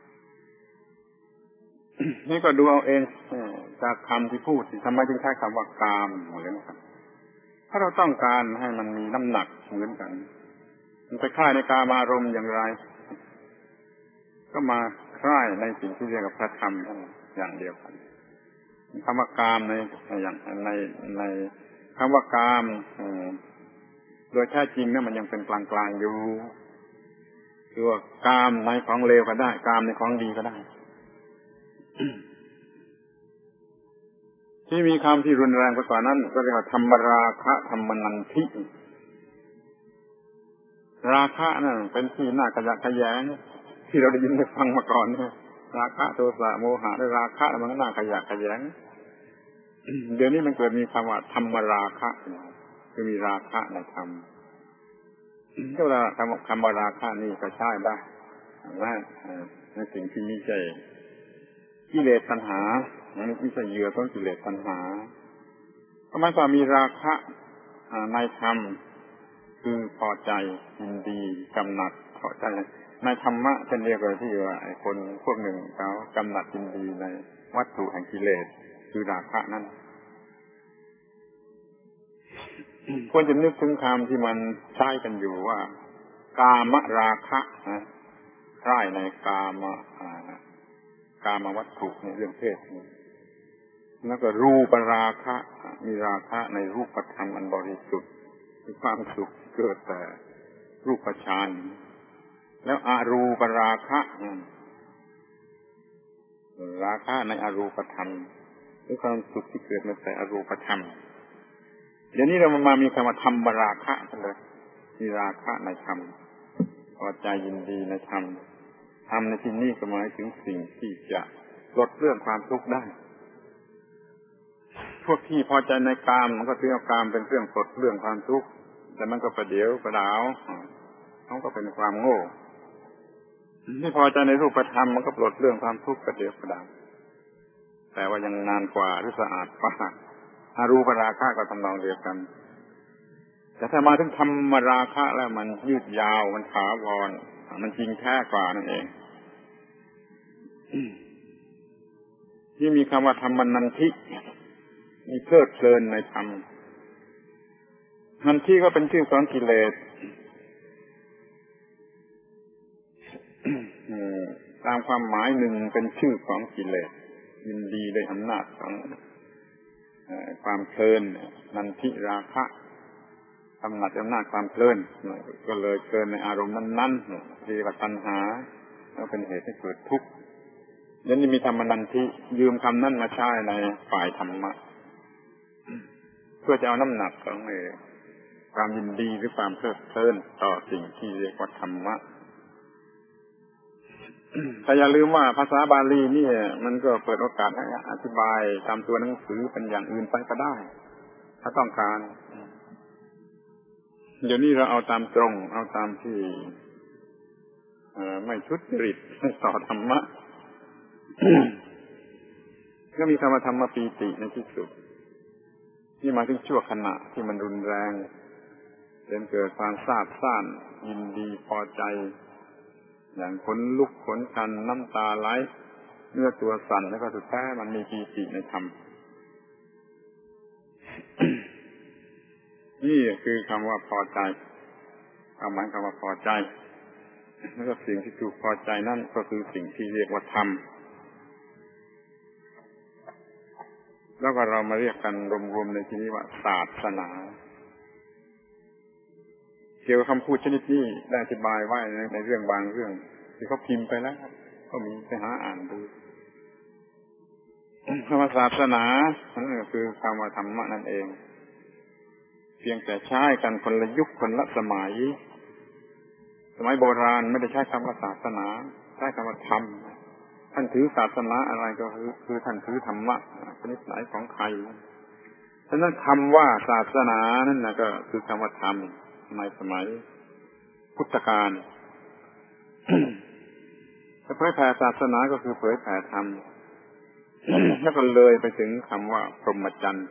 นี่ก็ดูเอาเองจากคำที่พูดทำไมจึงใช้คำว่ากามเหมือนกันถ้าเราต้องการให้มันมีน้ำหนักเหมือนกันมันไปคล้ายในกามารมณ์อย่างไรก็มาคล้ายในสิ่งที่เรียกว่าพระธรรมอย่างเดียวกันคำว่ากามในคำว่ากามโดยแท้จริงเนี่ยมันยังเป็นกลางๆอยู่คือว่ากามในของเลวก็ได้กามในของดีก็ได้ที่มีคำที่รุนแรงกว่านั้นก็เรียกว่าธรรมราคะธรรมนันทิราคะนั่นเป็นที่น่าขยะแขยงที่เราได้ยินได้ฟังมาก่อนเนี่ยราคะโทสะโมหะและราคะมันก็น่าขยะแขยงเดี๋ยวนี้มันเกิดมีคำว่าธรรมราคะคือมีราคะในธรรมก็ว่าคำว่าราคะนี่ก็ใช่ได้ว่าในสิ่งที่มีใจกิเลสตัณหาไม่ใช่เหยื่อของกิเลสตัณหาก็หมายความมีราคะในธรรมคือพอใจยินดีกำหนัดพอใจในธรรมะเช่นเดียวกับที่ว่าไอ้คนพวกหนึ่งเขากำหนัดยินดีในวัตถุแห่งกิเลสคือราคะนั้นควรจะนึกถึงคำที่มันใช้กันอยู่ว่ากามราคะใช่ในกามวัตถุในเรื่องเพศแล้วก็รูปราคะมีราคะในรูปธรรมอันบริสุทธิ์มีความสุขเกิดแต่รูปฌานแล้วอรูปราคะราคะในอรูปธรรมคือความสุขที่เกิดมาแต่อรูปธรรมเดี๋ยวนี้เรามามีคำว่าธรรมราคะกันเลยมีราคะในธรรมพอใจยินดีในธรรมธรรมในที่นี้ก็หมายถึงสิ่งที่จะลดเรื่องความทุกข์ได้พวกที่พอใจในกามมันก็ถือเอากามเป็นเครื่องลดเรื่องความทุกข์แต่มันก็ประเดี๋ยวประดาวเขาก็เป็นความโง่ที่พอใจในรูปธรรมมันก็ลดเรื่องความทุกข์ประเดี๋ยวประดาวแต่ว่ายังนานกว่าหรือสะอาดกว่าอรูปราคะก็ทำนองเดียวกันแต่ถ้ามาถึงธรรมราคะแล้วมันยืดยาวมันถาวรมันจริงแท้กว่านั่นเองที่มีคำว่าธรรมนันทิมีเพลิดเพลินในธรรมนันทิก็เป็นชื่อของกิเลสตามความหมายหนึ่งเป็นชื่อของกิเลสยินดีด้วยอำนาจของความเพลินนันทิราคะกำหนัดอำนาจความเพลินก็เลยเพลินในอารมณ์นั้นๆเรียกว่าตัณหาแล้วเป็นเหตุให้เกิดทุกข์ยันนี้มีธรรมนันทิยืมคำนั้นมาใช้ในฝ่ายธรรมะเพื่อจะเอาน้ำหนักของความยินดีหรือความเพลิดเพลินต่อสิ่งที่เรียกว่าธรรมะแต่อย่าลืมว่าภาษาบาลีนี่มันก็เปิดโอกาสให้อธิบายตามตัวหนังสือเป็นอย่างอื่นไปก็ได้ถ้าต้องการเดี๋ยวนี้เราเอาตามตรงเอาตามที่ไม่ทุจริตต่อธรรมะ ก็มีคำว่าธรรมปีติในที่สุดที่มาถึงชั่วขณะที่มันรุนแรงจนเกิดความซาบซ่านยินดีพอใจอย่างขนลุกขนชันน้ำตาไหลเนื้อตัวสั่นแล้วก็สุดท้ายมันมีปีติในธรรม นี่คือคำว่าพอใจความหมายคำว่าพอใจแล้วก็สิ่งที่ถูกพอใจนั่นก็คือสิ่งที่เรียกว่าธรรมแล้วก็เรามาเรียกกันรวมๆในที่นี้ว่าศาสนาเกี่ยวกับคำพูดชนิดนี้ได้อธิบายไว้ในเรื่องบางเรื่องที่เขาพิมพ์ไปแล้วก็มีไปหาอ่านดูคำว่าศาสนานั่นก็คือคำว่าธรรมะนั่นเองเพียงแต่ใช้กันคนละยุคคนละสมัยโบราณไม่ได้ใช้คำว่าศาสนาใช้คำว่าธรรมท่านถือศาสนาอะไรก็คือท่านถือธรรมะชนิดไหนของใครฉะนั้นคำว่าศาสนานั่นนะก็คือคำว่าธรรมในสมัยพุทธกาลถ้าเผยแผ่ศาสนาก็คือเผยแผ่ธรรมแล้วก็เลยไปถึงคำว่าพรหมจรรย์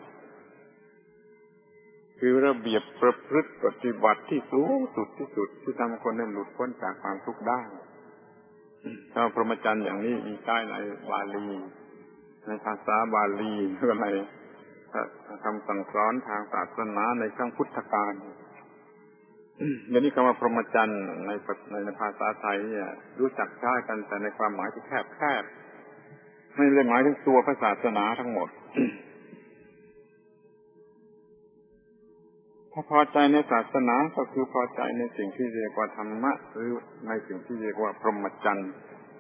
คือระเบียบประพฤติปฏิบัติที่สูงสุดที่สุดที่ทำคนให้หลุดพ้นจากความทุกข์ได้คำว่าพรหมจรรย์อย่างนี้มีใช้ในบาลีในภาษาบาลีหรือในคำสั่งสอนทางศาสนาในครั้งพุทธกาลเดี๋ยวนี้คำว่าพรหมจรรย์ในภาษาไทยเนี่ยรู้จักใช้กันแต่ในความหมายที่แคบไม่ได้หมายถึงตัวศาสนาทั้งหมด ถ้าพอใจในศาสนาก็คือพอใจในสิ่งที่เรียกว่าธรรมะหรือในสิ่งที่เรียกว่าพรหมจรรย์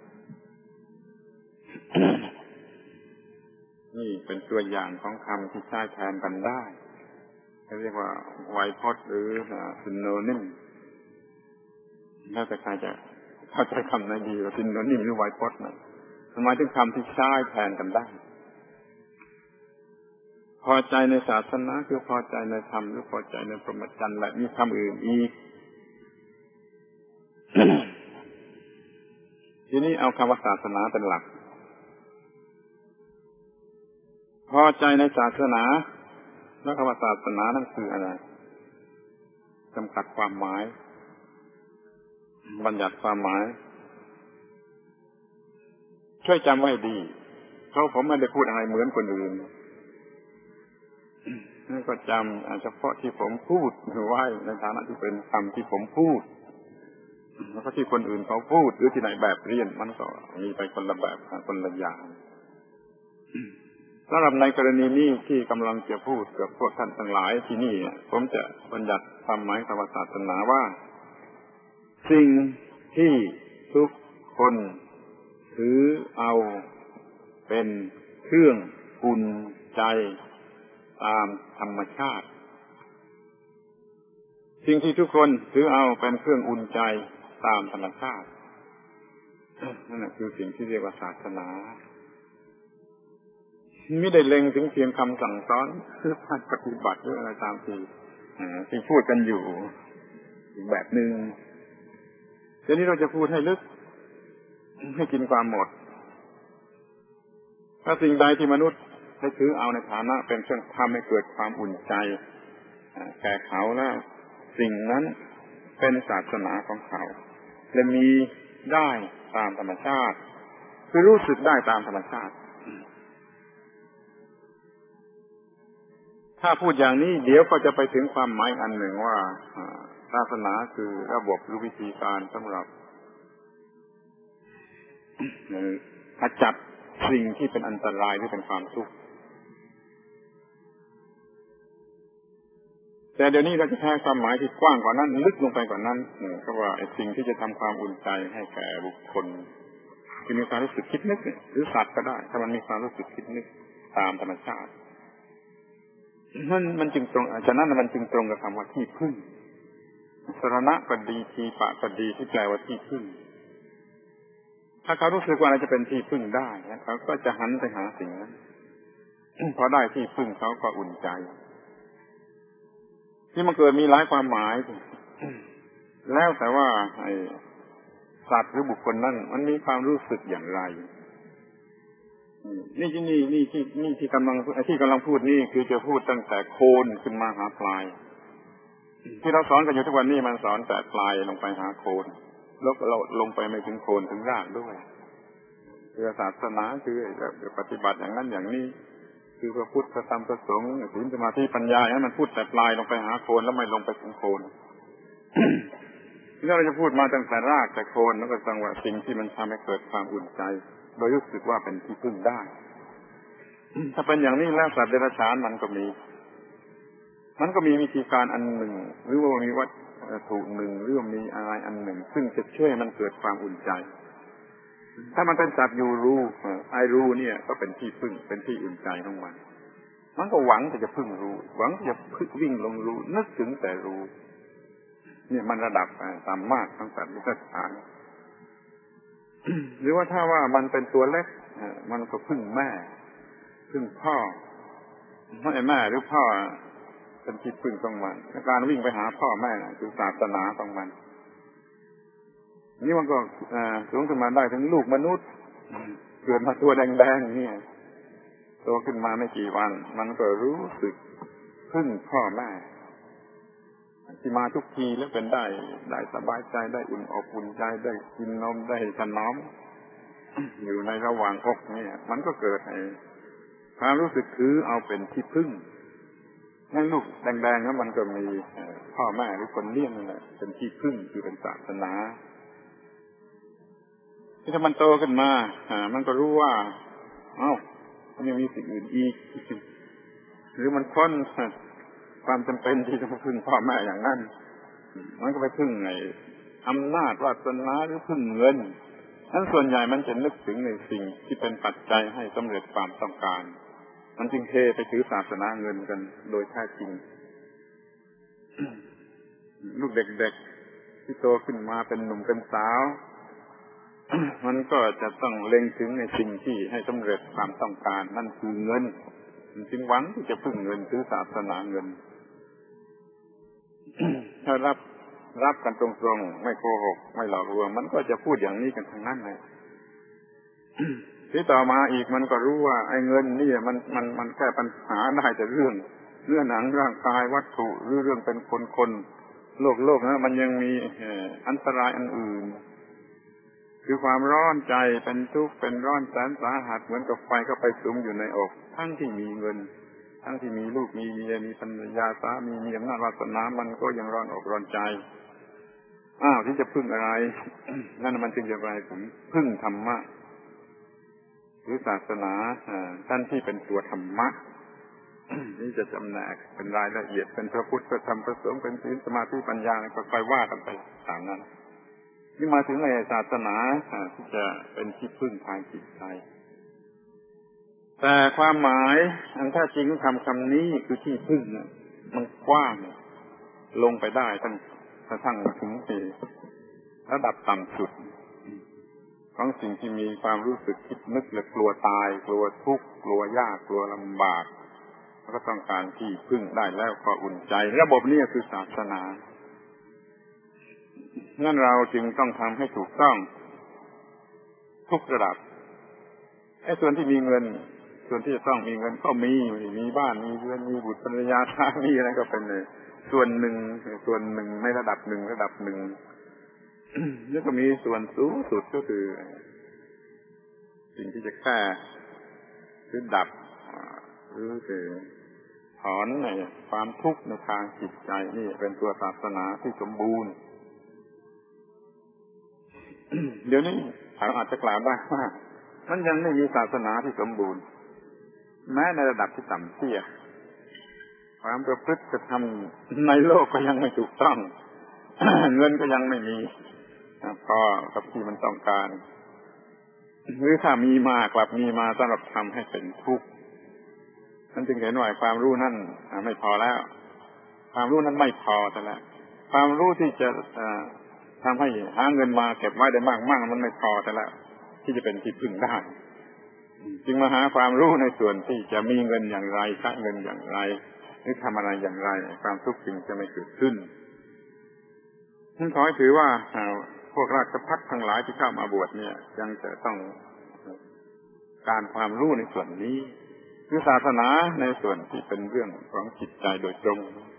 นี่เป็นตัวอย่างของคำที่ใช้แทนกันได้เรียกว่าไวยพจน์หรือซิโนนิมแล้วแต่ใครจะเข้าใจคำไหนดีว่าซินโนนิมหรือไวยพจน์นะหมายถึงคำที่ใช้แทนกันได้พอใจในศาสนาคือพอใจในธรรมหรือพอใจในพรหมจรรย์และมีคำอื่นอีก ทีนี้เอาคำว่าศาสนาเป็นหลักพอใจในศาสนาแล้วคำว่าศาสนานั่นคืออะไรจำกัดความหมายบัญญัติความหมายช่วยจำไว้ดีเพราะผมไม่ได้พูดอะไรเหมือนคนอื่นนั่นก็จำเฉพาะที่ผมพูดไว้ในฐานะที่เป็นคำที่ผมพูดแล้วก็ที่คนอื่นเขาพูดหรือที่ไหนแบบเรียนมันก็มีไปคนละแบบคนละอย่างสำหรับในกรณีนี้ที่กำลังจะพูดกับพวกท่านทั้งหลายที่นี่ผมจะบัญญัติความหมายคำว่าศาสนาว่าสิ่งที่ทุกคนถือเอาเป็นเครื่องอุ่นใจตามธรรมชาติสิ่งที่ทุกคนถือเอาเป็นเครื่องอุ่นใจตามธรรมชาตินั่นคือสิ่งที่เรียกว่าศาสนาไม่ได้เล็งถึงเพียงคำสั่งสอนหรือการปฏิบัติหรืออะไรตามที่พูดกันอยู่อีกแบบหนึ่งทีนี้เราจะพูดให้ลึกให้กินความหมดถ้าสิ่งใดที่มนุษย์ได้ถือเอาในฐานะเป็นเครื่องทำให้เกิดความอุ่นใจแก่เขาแล้วสิ่งนั้นเป็นศาสนาของเขาและมีได้ตามธรรมชาติคือรู้สึกได้ตามธรรมชาติถ้าพูดอย่างนี้เดี๋ยวก็จะไปถึงความหมายอันหนึ่งว่าศาสนาคือระบบหรือวิธีการสำหรับขจัดสิ่งที่เป็นอันตรายหรือเป็นความทุกข์แต่เดี๋ยวนี้เราจะแทนความหมายที่กว้างกว่านั้นลึกลงไปกว่านั้นก็ว่าไอ้สิ่งที่จะทำความอุ่นใจให้แก่บุคคลที่มีความรู้สึกคิดนึกหรือสัตว์ก็ได้ถ้ามันมีความรู้สึกคิดนึกตามธรรมชาตินั่นมันจึงตรงฉะนั้นมันจึงตรงกับคำว่าที่พึ่งสรณะก็ดีทีปะก็ดีที่แปลว่าที่พึ่งถ้าเขารู้สึกว่าอะไรจะเป็นที่พึ่งได้เขาก็จะหันไปหาสิ่งนั้นพอได้ที่พึ่งเขาก็อุ่นใจที่มันเกิดมีหลายความหมายแล้วแต่ว่าไอ้สัตว์หรือบุคคลนั้นมันมีความรู้สึกอย่างไรนี่ที่กำลังพูดนี่คือจะพูดตั้งแต่โคนขึ้นมาหาปลายที่เราสอนกันอยู่ทุกวันนี้มันสอนแต่ปลายลงไปหาโคนแล้วเราลงไปไม่ถึงโคนถึงรากด้วยคือศาสนาคือปฏิบัติอย่างนั้นอย่างนี้คือพระพุทธพระธรรมพระสงฆ์ศีลสมาธิปัญญาให้มันพูดแต่ปลายลงไปหาโคนแล้วไม่ลงไปถึงโคน ที่เราจะพูดมาตั้งแต่รากแต่โคนแล้วก็สังว่าสิ่งที่มันทำให้เกิดความอุ่นใจโดยรู้สึกว่าเป็นที่พึ่งได้ ถ้าเป็นอย่างนี้แล้วสัตว์เดรัจฉานมันก็มีวิธีการอันหนึ่งหรือว่ามีวัตถุหนึ่งหรือว่ามีอะไรอันหนึ่งซึ่งจะช่วยมันเกิดความอุ่นใจถ้ามันเป็นสัตว์อยู่รู้รู้เนี่ยก็เป็นที่พึ่งเป็นที่อุ่นใจของมันก็หวังจะพึ่งรู้หวังจะวิ่งลงรู้นึกถึงแต่รู้เนี่ยมันระดับต่ำมากทั้งสัตว์เดรัจฉานหรือว่าถ้าว่ามันเป็นตัวเล็กมันก็พึ่งแม่พึ่งพ่อแม่หรือพ่อเป็นที่พึ่งของมันการวิ่งไปหาพ่อแม่คือศาสนาของมันนี่มันก็สูงขึ้นมาได้ถึงลูกมนุษย์เกิดมาตัวแดงๆนี่โตขึ้นมาไม่กี่วันมันก็รู้สึกพึ่งพ่อแม่ที่มาทุกทีแล้วเป็นได้สบายใจได้อุ่นอกอุ่นใจได้กินนมได้ถนอมอยู่ในระหว่างอกนี่มันก็เกิดความรู้สึกถือเอาเป็นที่พึ่งให้ลูกแดงๆแล้วมันก็มีพ่อแม่หรือคนเลี้ยงนั่นแหละเป็นที่พึ่งคือเป็นศาสนาที่ถ้ามันโตขึ้นมามันก็รู้ว่ามันยังมีสิ่งอื่นอีกหรือมันพ้นความจำเป็นที่จะพึ่งพ่อแม่อย่างนั้นมันก็ไปพึ่งในอำนาจวาสนาหรือพึ่งเงินนั้นส่วนใหญ่มันจะนึกถึงในสิ่งที่เป็นปัจจัยให้สำเร็จความต้องการมันจึงเทไปถือศาสนาเงินกันโดยแท้จริง ลูกเด็กที่โตขึ้นมาเป็นหนุ่มเป็นสาว มันก็จะต้องเล็งถึงในสิ่งที่ให้สำเร็จความต้องการนั่นคือเงินมันจึงหวังที่จะพึ่งเงินซื้อศาสนาเงิน ถ้ารับกันตรงๆไม่โกหกไม่หลอกลวงมันก็จะพูดอย่างนี้กันทั้งนั้นเลยที่ต่อมาอีกมันก็รู้ว่าไอ้เงินนี่มันแก้ปัญหาได้แต่เรื่องเนื้อหนังร่างกายวัตถุหรือเรื่องเป็นคนโลกนะมันยังมีอันตรายอันอื่นคือความร้อนใจเป็นทุกข์เป็นร้อนแสนสาหัสเหมือนกับไฟก็ไปสุมอยู่ในอกทั้งที่มีเงินทั้งที่มีลูกมีเมียมีภรรยาสามีมีอำนาจวาสนามันก็ยังร้อนอกร้อนใจที่จะพึ่งอะไร นั่นมันจึงจะไปถึงพึ่งธรรมะหรือศาสนาท่านที่เป็นตัวธรรมะ นี่จะจำแนกเป็นรายละเอียดเป็นพระพุทธพระธรรมพระสงฆ์เป็นศีลสมาธิปัญญาก็ค่อยว่ากันไปตามนั้นนี่มาถึงในศาสนาที่จะเป็นที่พึ่งทางจิตใจแต่ความหมายอันแท้จริงของคำนี้คือที่พึ่งมันกว้างลงไปได้ตั้งกระทั่งถึงระดับต่ำสุดของสิ่งที่มีความรู้สึกคิดนึกและกลัวตายกลัวทุกข์กลัวยากกลัวลำบากแล้วก็ต้องการที่พึ่งได้แล้วก็อุ่นใจระบบนี้คือศาสนางั้นเราจึงต้องทำให้ถูกต้องทุกระดับไอ้ส่วนที่มีเงินส่วนที่จะต้องมีเงินก็มีบ้านมีเรือนมีบุตรภรรยาสามีอะไรก็เป็นเลยส่วนหนึ่งในระดับหนึ่งแล้วก็มีส่วนสูงสุดก็คือสิ่งที่จะแก้หรือดับหรือถอนในความทุกข์ในทางจิตใจนี่เป็นตัวศาสนาที่สมบูรณ์ เดี๋ยวนี้เราอาจจะกล่าวได้ว่ามันยังไม่มีศาสนาที่สมบูรณ์แม้ในระดับที่ต่ำเตี้ยความประพฤติกระทำในโลกก็ยังไม่ถูกต้อง เงินก็ยังไม่มีพอกับที่มันต้องการหรือถ้ามีมากลับมีมาสำหรับทำให้เป็นทุกข์นั่นจึงเห็นว่าความรู้นั่นไม่พอแล้วความรู้นั้นไม่พอแต่ละความรู้ที่จะทำให้หาเงินมาเก็บไว้ได้มากๆมันไม่พอแต่ละที่จะเป็นที่พึ่งได้จึงมาหาความรู้ในส่วนที่จะมีเงินอย่างไรใช้เงินอย่างไรหรือทำอะไรอย่างไรความทุกข์จึงจะไม่เกิดขึ้นฉันขอให้ถือว่าพวกราชภัฏทั้งหลายที่เข้ามาบวชเนี่ยยังจะต้องการความรู้ในส่วนนี้คือศาสนาในส่วนที่เป็นเรื่องของจิตใจโดยตรง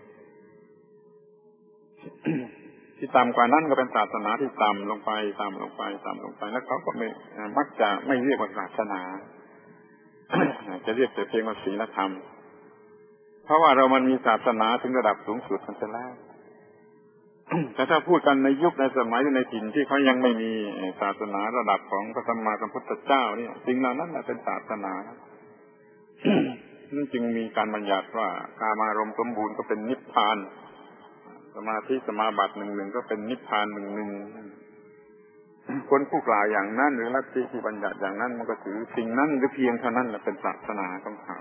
ที่ต่ำกว่านั้นก็เป็นศาสนาที่ต่ำลงไปแล้วเขาก็ไม่มักจะไม่เรียกว่าศาสนา จะเรียกแต่เพียงว่าศีลธรรมเพราะว่าเรามันมีศาสนาถึงระดับสูงสุดมันจะแล้ว แต่ถ้าพูดกันในยุคในสมัยในถิ่นที่เขายังไม่มีศาสนาระดับของพระสัมมาสัมพุทธเจ้าเนี่ยสิ่งเหล่านั้นเป็นศาสนา นั่นจึงมีการบัญญัติว่ากามารมณ์สมบูรณ์ก็เป็นนิพพานสมาธิสมาบัติหนึ่งก็เป็นนิพพานหนึ่งคนผู้กล่าวอย่างนั้นหรือลัทธิที่บัญญัติอย่างนั้นมันก็ถือสิ่งนั้นหรือเพียงเท่านั้นเป็นศาสนาของเขา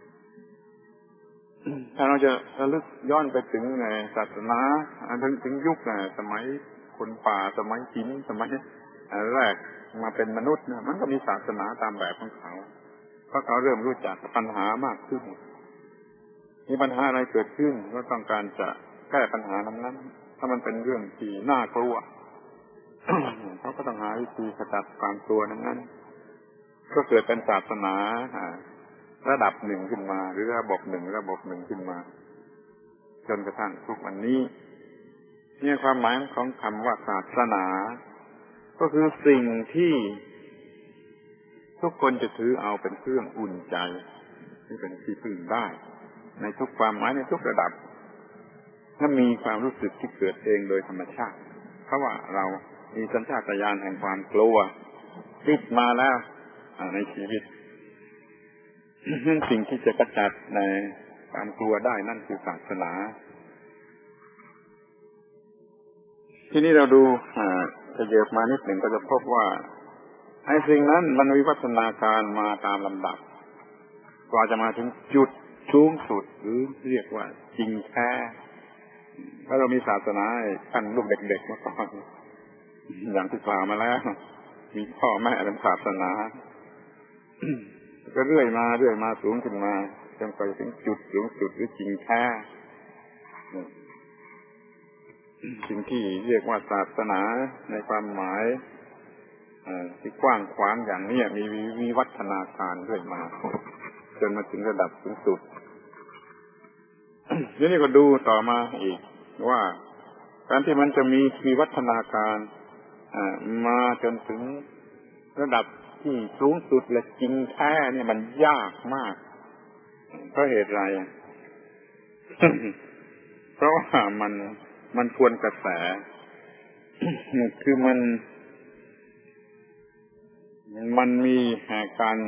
ถ้าเราจะระลึกย้อนไปถึงศาสนาถึงยุคสมัยคนป่าสมัยหินสมัยแรกมาเป็นมนุษย์มันก็มีศาสนาตามแบบของเขาเพราะเขาเริ่มรู้จักปัญหามากขึ้นมีปัญหาอะไรเกิดขึ้นก็ต้องการจะแก้ปัญหานั้นถ้ามันเป็นเรื่องที่น่ากลัว เขาก็ต้องหาวิธีขจัดความกลัวนั้นก็เกิดเป็นศาสนาระดับหนึ่งขึ้นมาหรือระบบหนึ่งขึ้นมาจนกระทั่งทุกวันนี้นี่ความหมายของคำว่าศาสนาก็คือสิ่งที่ทุกคนจะถือเอาเป็นเครื่องอุ่นใจที่เป็นที่พึ่งได้ในทุกความหมายในทุกระดับถ้ามีความรู้สึกที่เกิดเองโดยธรรมชาติเพราะว่าเรามีสัญชาตญาณแห่งความกลัวติดมาแล้วในชีวิตนั่นสิ่งที่จะกระจัดในความกลัวได้นั่นคือศาสนาทีนี้เราดูจะเยอะมานิดหนึ่งก็จะพบว่าไอ้สิ่งนั้นมันวิวัฒนาการมาตามลำดับกว่าจะมาถึงจุดสูงสุดหรือเรียกว่าจริงแท้ถ้าเรามีศาสนาขั้นลูกเด็กๆมาก่อนอย่างที่กล่าวมาแล้วมีพ่อแม่เป็นศาสนาก็เรื่อยมาสูงขึ้นมาจนไปถึงจุดสูงสุดหรือจริงแท้สิ่งที่เรียกว่าศาสนาในความหมายที่กว้างขวางอย่างนี้มีวิวัฒนาการเรื่อยมาจนมาถึงระดับสูงสุดทีนี้ก็ดูต่อมาอีกว่าการที่มันจะมีวิวัฒนาการมาจนถึงระดับที่สูงสุดและจริงแท้เนี่ยมันยากมากเพราะเหตุไร เพราะว่ามันทวนกระแส คือมันมีการ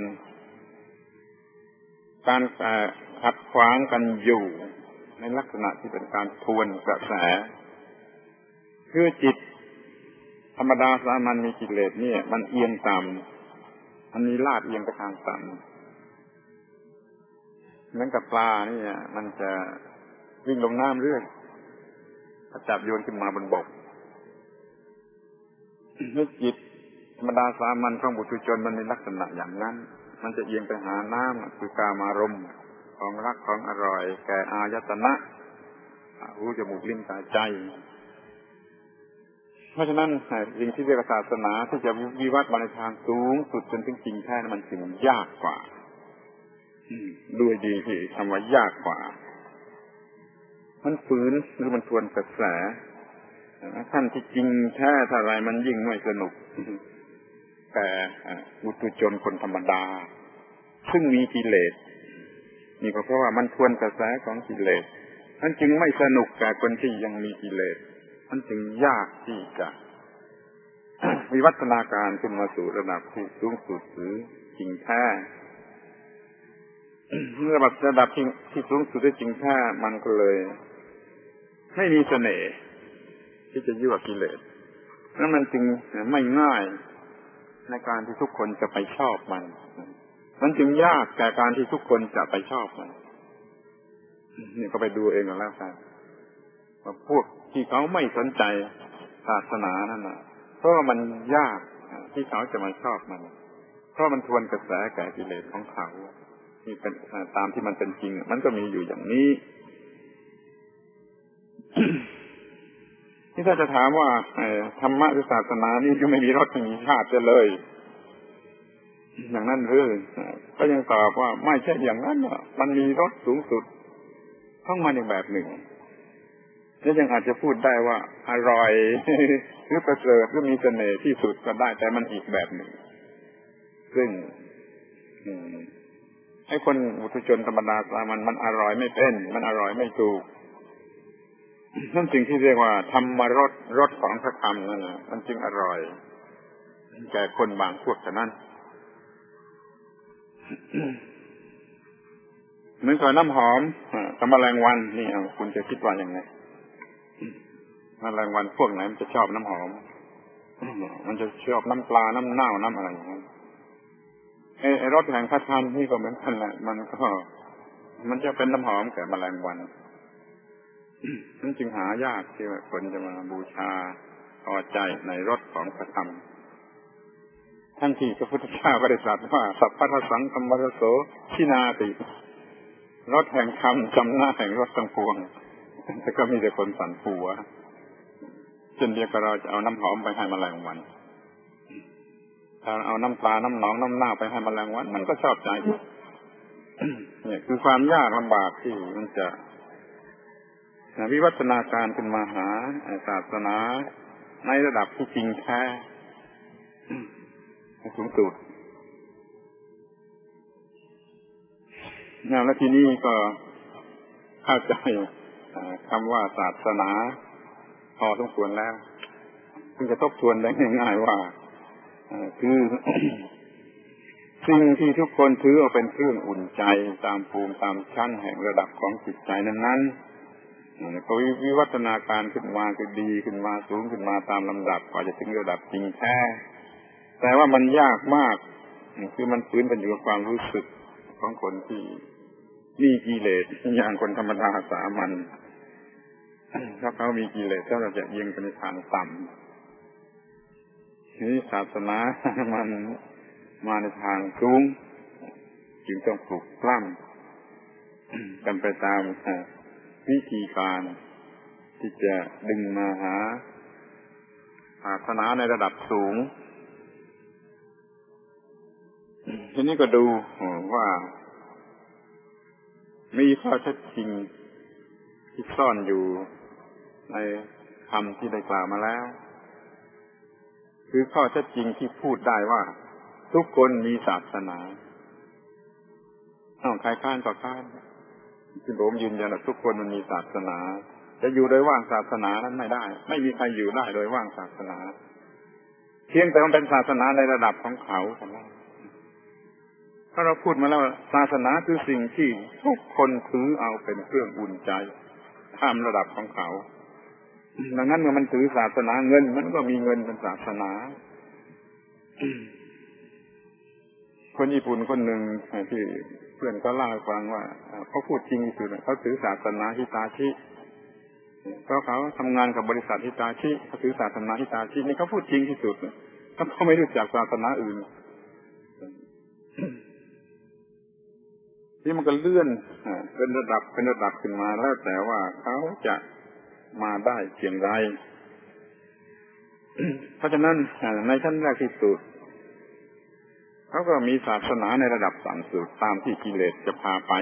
ขัดขวางกันอยู่ในลักษณะที่เป็นการทวนกระแสคือจิตธรรมดาสามัญมีกิเลสเนี่ยมันเอียงต่ำมันมีลาดเอียงไปทางต่ำเหมือนกับปลานี่มันจะวิ่งลงน้ำเรื่อยถ้าจับโยนขึ้นมาบนบกให้จิตธรรมดาสามัญของบุตุชนมันมีลักษณะอย่างนั้นมันจะเอียงไปหาน้ำคือกามารมณ์ของรักของอร่อยแก่อายตนะหูจมูกลิ้นกายใจเพราะฉะนั้นสิ่งที่เรียกศาสนาที่จะวิวัฒน์มาในทางสูงสุดจนถึงจริงแท้มันจึงยากกว่าด้วยดีที่คำว่ายากกว่ามันฝืนหรือมันทวนกระแสขั้นที่จริงแท้เท่าไรมันยิ่งไม่สนุกแต่บุตุชนคนธรรมดาซึ่งมีกิเลสนี่ก็เพราะว่ามันทวนกระแสของกิเลสมันจึงไม่สนุกแก่คนที่ยังมีกิเลสมันจึงยากที่จะ วิวัฒนาการขึ้นมาสู่ระดับที่สูงสุดหรือจริงแท้ระดับที่สูงสุดได้จริงแท้มันก็เลยไม่มีเสน่ห์ที่จะยั่วกิเลสแล้วมันจึงไม่ง่ายในการที่ทุกคนจะไปชอบมันจึงยากแก่การที่ทุกคนจะไปชอบมันนี่ก็ไปดูเองกันแล้วกันว่าพวกที่เขาไม่สนใจศาสนานั่นน่ะเพราะมันยากที่เขาจะมาชอบมันเพราะมันทวนกระแสแก่กิเลสของเขานี่เป็นตามที่มันเป็นจริงมันก็มีอยู่อย่างนี้ ที่ถ้าจะถามว่าธรรมะหรือศาสนานี่ก็ไม่มีรสไม่มีชาติเลยอย่างนั้นหรือก็ยังตอบว่าไม่ใช่อย่างนั้นมันมีรสสูงสุดของมันอีกแบบหนึ่งและยังอาจจะพูดได้ว่าอร่อยหรือประเสริฐหรือมีเสน่ห์ที่สุดก็ได้แต่มันอีกแบบหนึ่งซึ่งไอ้คนบุตุชนธรรมดาสามัญมันอร่อยไม่เป็นมันอร่อยไม่ถูกนั่นสิ่งที่เรียกว่าธรรมรสของพระธรรมนั่นน่ะมันจึงอร่อยแก่คนบางพวกเท่านั้นเหมือนกับน้ำหอมกับแมลงวันนี่คุณจะคิดว่าอย่างไรแมลงวันพวกไหนมันจะชอบน้ำหอมมันจะชอบน้ำปลาน้ำเน่าน้ำอะไรอย่างนั้นไอ้รสแห่งพระธรรมนี่ก็เหมือนกันแหละมันจะเป็นน้ำหอมแก่แมลงวันนั่นจึงหายากที่ว่าคนจะมาบูชาพอใจในรสของพระธรรมทั้งที่พระพุทธเจ้าก็ได้ตรัสว่าสัพพะสังคัมมรโสชินาติรสแห่งธรรมจำหน้าแห่งรสทั้งปวงแต่ก็มีแต่คนสั่นผัวเช่นเดียวกับเราจะเอาน้ำหอมไปให้แมลงวันถ้าเอาน้ำปลาน้ำหนองน้ำเน่าไปให้แมลงวันมันก็ชอบใจเนี่ยคือความยากลำบากที่มันจะวิวัฒนาการขึ้นมาหาศาสนาในระดับที่จริงแท้สูงสุดแล้วทีนี้ก็เข้าใจคำว่าศาสนาพอสมควรแล้วซึ่งจะทบทวนได้ง่ายๆว่าคือ สิ่งที่ทุกคนถือเอาเป็นเครื่องอุ่นใจตามภูมิตามชั้นแห่งระดับของจิตใจนั้นๆก็วิวัฒนาการขึ้นมาคือดีขึ้นมาสูงขึ้นมาตามลำดับกว่าจะถึงระดับจริงแท้แต่ว่ามันยากมากคือมันฟื้นเป็นอยู่กับความรู้สึกของคนที่มีกิเลสอย่างคนธรรมดาสามัญเพราะเขามีกิเลสแล้วเราจะยิงไปในทางต่ำนี่ศาสนามันมาในทางสูงจึงต้องปลุกปล้ำกันไปตามวิธีการที่จะดึงมาหาศาสนาในระดับสูงทีนี้ก็ดูว่ามีข้อเท็จจริงที่ซ่อนอยู่ในคำที่ได้กล่าวมาแล้วคือข้อเท็จจริงที่พูดได้ว่าทุกคนมีศาสนาใครค้านก็ค้านที่ผมยืนยันว่าทุกคนมันมีศาสนาจะอยู่โดยว่างศาสนานั้นไม่ได้ไม่มีใครอยู่ได้โดยว่างศาสนาเพียงแต่มันเป็นศาสนาในระดับของเขาเท่านั้นถ้าเราพูดมาแล้วศาสนาคือสิ่งที่ทุกคนถือเอาเป็นเครื่องอุ่นใจตามระดับของเขาดังนั้นเมื่อมันถือศาสนาเงินมันก็มีเงินเป็นศาสนาคนญี่ปุ่นคนหนึ่งที่เพื่อนก็เล่าให้ฟังว่าเขาพูดจริงที่สุดเขาถือศาสนาฮิตาชิเพราะเขาทำงานกับบริษัทฮิตาชิเขาถือศาสนาฮิตาชินี่เขาพูดจริงที่สุดเขาไม่รู้จักศาสนาอื่นที่มันก็เลื่อนเป็นระดับขึ้นมาแล้วแต่ว่าเขาจะมาได้เพียงไรเพราะฉะนั้นในชั้นแรกที่สุดเขาก็มีศาสนาในระดับต่ำสุดตามที่กิเลสจะพาไป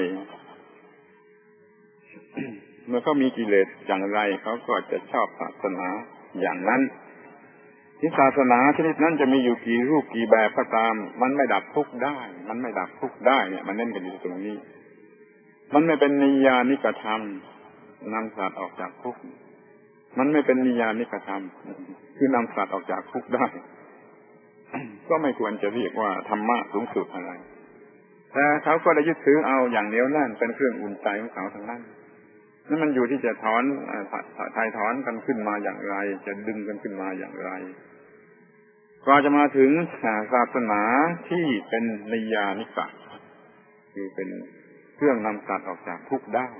เมื่อเขามีกิเลสอย่างไรเขาก็จะชอบศาสนาอย่างนั้นที่ศาสนาชนิดนั้นจะมีอยู่กี่รูปกี่แบบก็ตามมันไม่ดับทุกข์ได้มันไม่ดับทุกข์ได้เนี่ยมันเน้นกันอยู่ตรงนี้มันไม่เป็นนิยานิกธรรมนำสัตว์ออกจากทุกข์มันไม่เป็นนิยานิกธรรมคือนำสัตว์ออกจากทุกข์ได้ก็ไม่ควรจะเรียกว่าธรรมะสูงสุดอะไรแต่เขาก็ได้ยึดถือเอาอย่างเหนียวแน่นเป็นเครื่องอุ่นใจของเขาทั้งนั้นนั่นมันอยู่ที่จะถอนถ่ายถอนกันขึ้นมาอย่างไรจะดึงกันขึ้นมาอย่างไรก็จะมาถึงศาสนาที่เป็นนิยานิกะคือเป็นเครื่องนำสัตว์ออกจากทุกข์ได้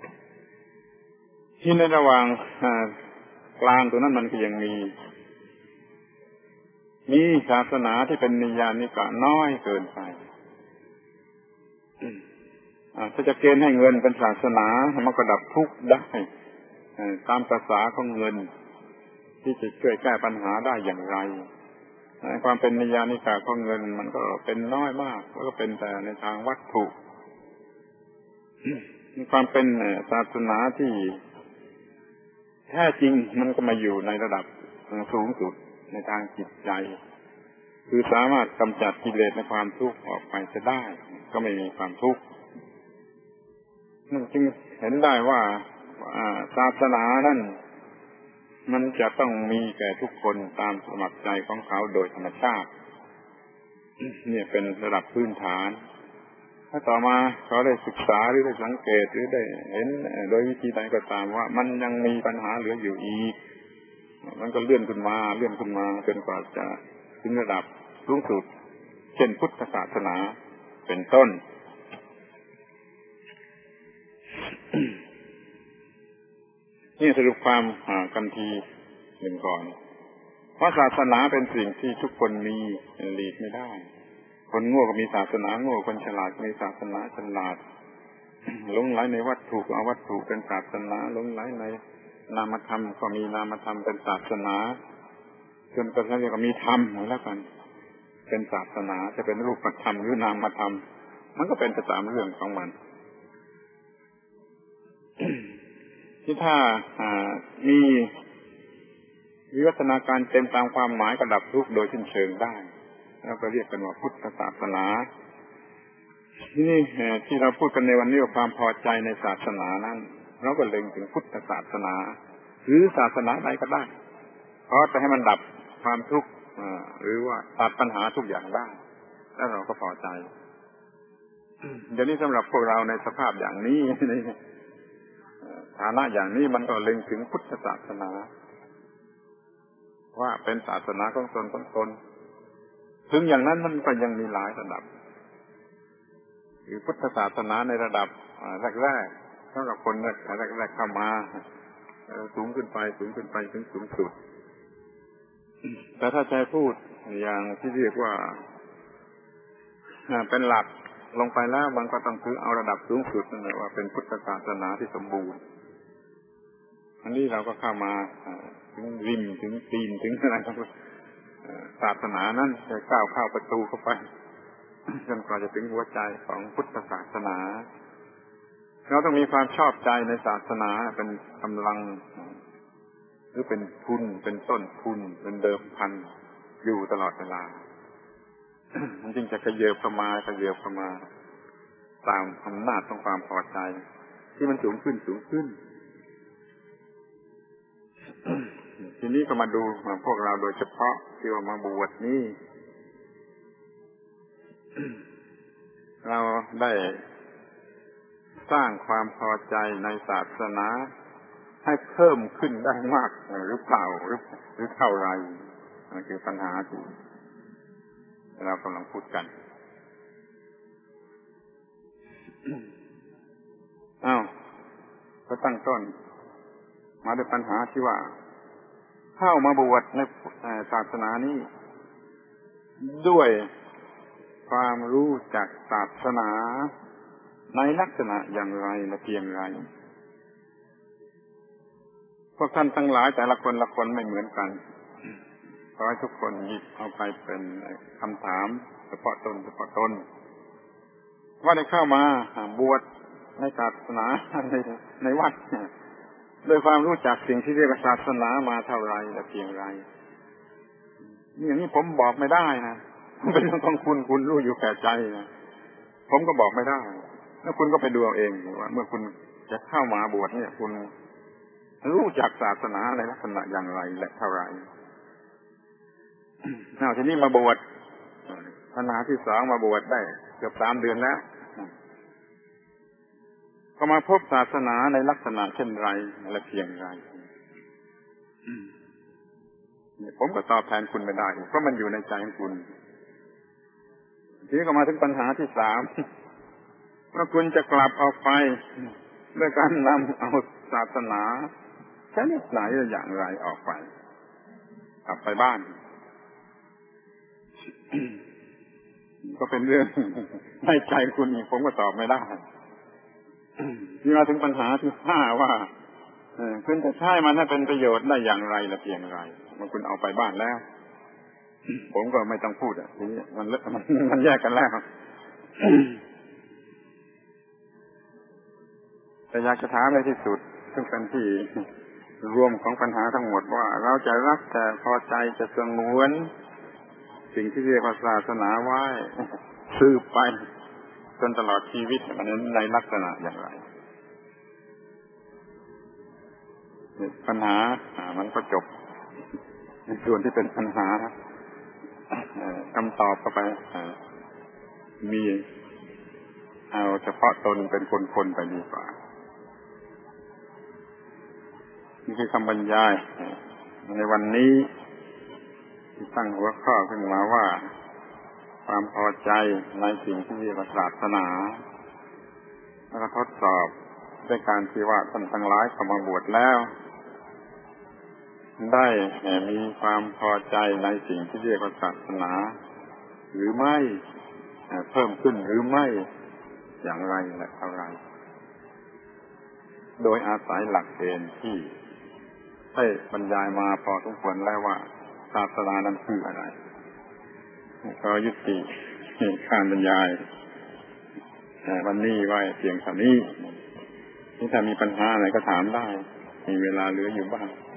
ที่ในระหว่างกลางตัวนั้นมันก็ยังมีศาสนาที่เป็นนิยานิกะน้อยเกินไปถ้าจะเกณฑ์ให้เงินเป็นศาสนามันก็ดับทุกข์ได้ตามภาษาของเงินที่จะช่วยแก้ปัญหาได้อย่างไรความเป็นนิยานิกะของเงินมันก็เป็นน้อยมากแล้วก็เป็นแต่ในทางวัตถุความเป็นศาสนาที่แท้จริงมันก็มาอยู่ในระดับสูงสุดในทางจิตใจคือสามารถกำจัดกิเลสในความทุกข์ออกไปจะได้ก็ไม่มีความทุกข์จึงเห็นได้ว่าศาสนานั้นมันจะต้องมีแก่ทุกคนตามสมัครใจของเขาโดยธรรมชาติเนี่ยเป็นระดับพื้นฐานถ้าต่อมาเขาได้ศึกษาหรือได้สังเกตหรือได้เห็นโดยวิธีใดก็ตามว่ามันยังมีปัญหาเหลืออยู่อีกมันก็เลื่อนขึ้นมาจนกว่าจะถึงระดับสูงสุดเช่นพุทธศาสนาเป็นต้นนี่สรุปความกันทีหนึ่งก่อนเพราะศาสนาเป็นสิ่งที่ทุกคนมีหลีกไม่ได้คนโง่ก็มีศาสนาโง่คนฉลาดก็มีศาสนาฉลาดหลงไหลในวัตถุก็เอาวัตถุเป็นศาสนาหลงไหลในนามธรรมก็มีนามธรรมเป็นศาสนาจนกระทั่งก็มีธรรมแล้วกันเป็นศาสนาจะเป็นรูปธรรมหรือนามธรรมมันก็เป็นไปตามเรื่องของมันที่ถ้ามีวิวัฒนาการเต็มตามความหมายกระดับทุกข์โดยสิ้นเชิงได้แล้วก็เรียกกันว่าพุทธศาสนาที่นี่ที่เราพูดกันในวันนี้ว่าความพอใจในศาสนานั้นเราก็เล็งถึงพุทธศาสนาหรือศาสนาใดก็ได้เพราะจะให้มันดับความทุกข์หรือว่าตัดปัญหาทุกอย่างได้แล้วเราก็พอใจเดี๋ยวนี้สำหรับพวกเราในสภาพอย่างนี้ในฐานะอย่างนี้มันก็เล็งถึงพุทธศาสนาว่าเป็นศาสนาของตนถึงอย่างนั้นมันก็ยังมีหลายระดับหรือพุทธศาสนาในระดับแรกๆสำหรับคนแรกเข้ามาสูงขึ้นไปถึงสูงสุดแต่ถ้าใจพูดอย่างที่เรียกว่าเป็นหลักลงไปแล้วมันก็ต้องถือเอาระดับสูงสุดนั่นแหละว่าเป็นพุทธศาสนาที่สมบูรณ์อันนี้เราก็เข้ามาถึงริมถึงตีนถึงอะไรทั้งศาสนานั้นจะก้าวเข้าประตูเข้าไปจนกว่าจะถึงหัวใจของพุทธศาสนาเราต้องมีความชอบใจในศาสนาเป็นกำลังหรือเป็นทุนเป็นต้นทุนเป็นเดิมพันอยู่ตลอดเวลามันจึงจะกระเยิบเข้ามาตามอำนาจของความพอใจที่มันสูงขึ้นทีนี้ก็มาดูพวกเราโดยเฉพาะที่ว่ามาบวชนี้เราได้สร้างความพอใจในศาสนาให้เพิ่มขึ้นได้มากหรือเปล่าหรือเท่าไรนั่นคือปัญหาที่เรากำลังพูดกันก็ตั้งต้นมาด้วยปัญหาที่ว่าเข้ามาบวชในศาสนานี้ด้วยความรู้จักศาสนาในลักษณะอย่างไรและเพียงไรพวกท่านทั้งหลายแต่ละคนไม่เหมือนกันขอให้ทุกคนหยิบเอาไปเป็นคำถามเฉพาะตนว่าได้เข้ามาบวชในศาสนาในวัดด้วยความรู้จักสิ่งที่เรียกว่าศาสนามาเท่าไรและเพียงไรนี่อย่างนี้ผมบอกไม่ได้นะเป็นเรื่องของคุณรู้อยู่แก่ใจนะผมก็บอกไม่ได้แล้วคุณก็ไปดูเอาเองว่าเมื่อคุณจะเข้ามาบวชเนี่ยคุณรู้จักศาสนาในลักษณะอย่างไรและเท่าไรทีนี้มาบวชปัญหาที่สองมาบวชได้เกือบ3 เดือนแล้วก็มาพบศาสนาในลักษณะเช่นไรและเพียงไรผมก็ตอบแทนคุณไม่ได้เพราะมันอยู่ในใจของคุณทีนี้ก็มาถึงปัญหาที่3ว่าคุณจะกลับออกไปด้วยการนำเอาศาสนาชนิดไหนอย่างไรออกไปกลับไปบ้านก็เป็นเรื่องในใจคุณผมก็ตอบไม่ได้ที่มาถึงปัญหาที่5ว่าคุณจะใช้มันให้เป็นประโยชน์ได้อย่างไรและเพียงไรเมื่อคุณเอาไปบ้านแล้วผมก็ไม่ต้องพูดทีนี้มันแยกกันแล้วแต่อยากจะถามในที่สุดซึ่งเป็นที่รวมของปัญหาทั้งหมดว่าเราจะรักแต่พอใจจะสงวนสิ่งที่เรียกว่าศาสนาไว้สืบไปจนตลอดชีวิตมันในลักษณะอย่างไรปัญหามันก็จบในส่วนที่เป็นปัญหาคำตอบเข้าไปมีเอาเฉพาะตนเป็นคนๆไปดีกว่านี่คือคำบรรยายในวันนี้ที่ตั้งหัวข้อขึ้นมาว่าความพอใจในสิ่งที่เรียกว่าศาสนาแล้วก็ทดสอบด้วยการที่ว่าท่านทั้งหลายเข้ามาบวชแล้วได้มีความพอใจในสิ่งที่เรียกว่าศาสนาหรือไม่เพิ่มขึ้นหรือไม่อย่างไรและเท่าไรโดยอาศัยหลักเกณฑ์ที่ให้บรรยายมาพอสมควรแล้วว่าศาสนานั้นคืออะไรก็ยุติการบรรยายวันนี้ไว้เพียงเท่านี้ถ้ามีปัญหาอะไรก็ถามได้มีเวลาเหลืออยู่บ้าง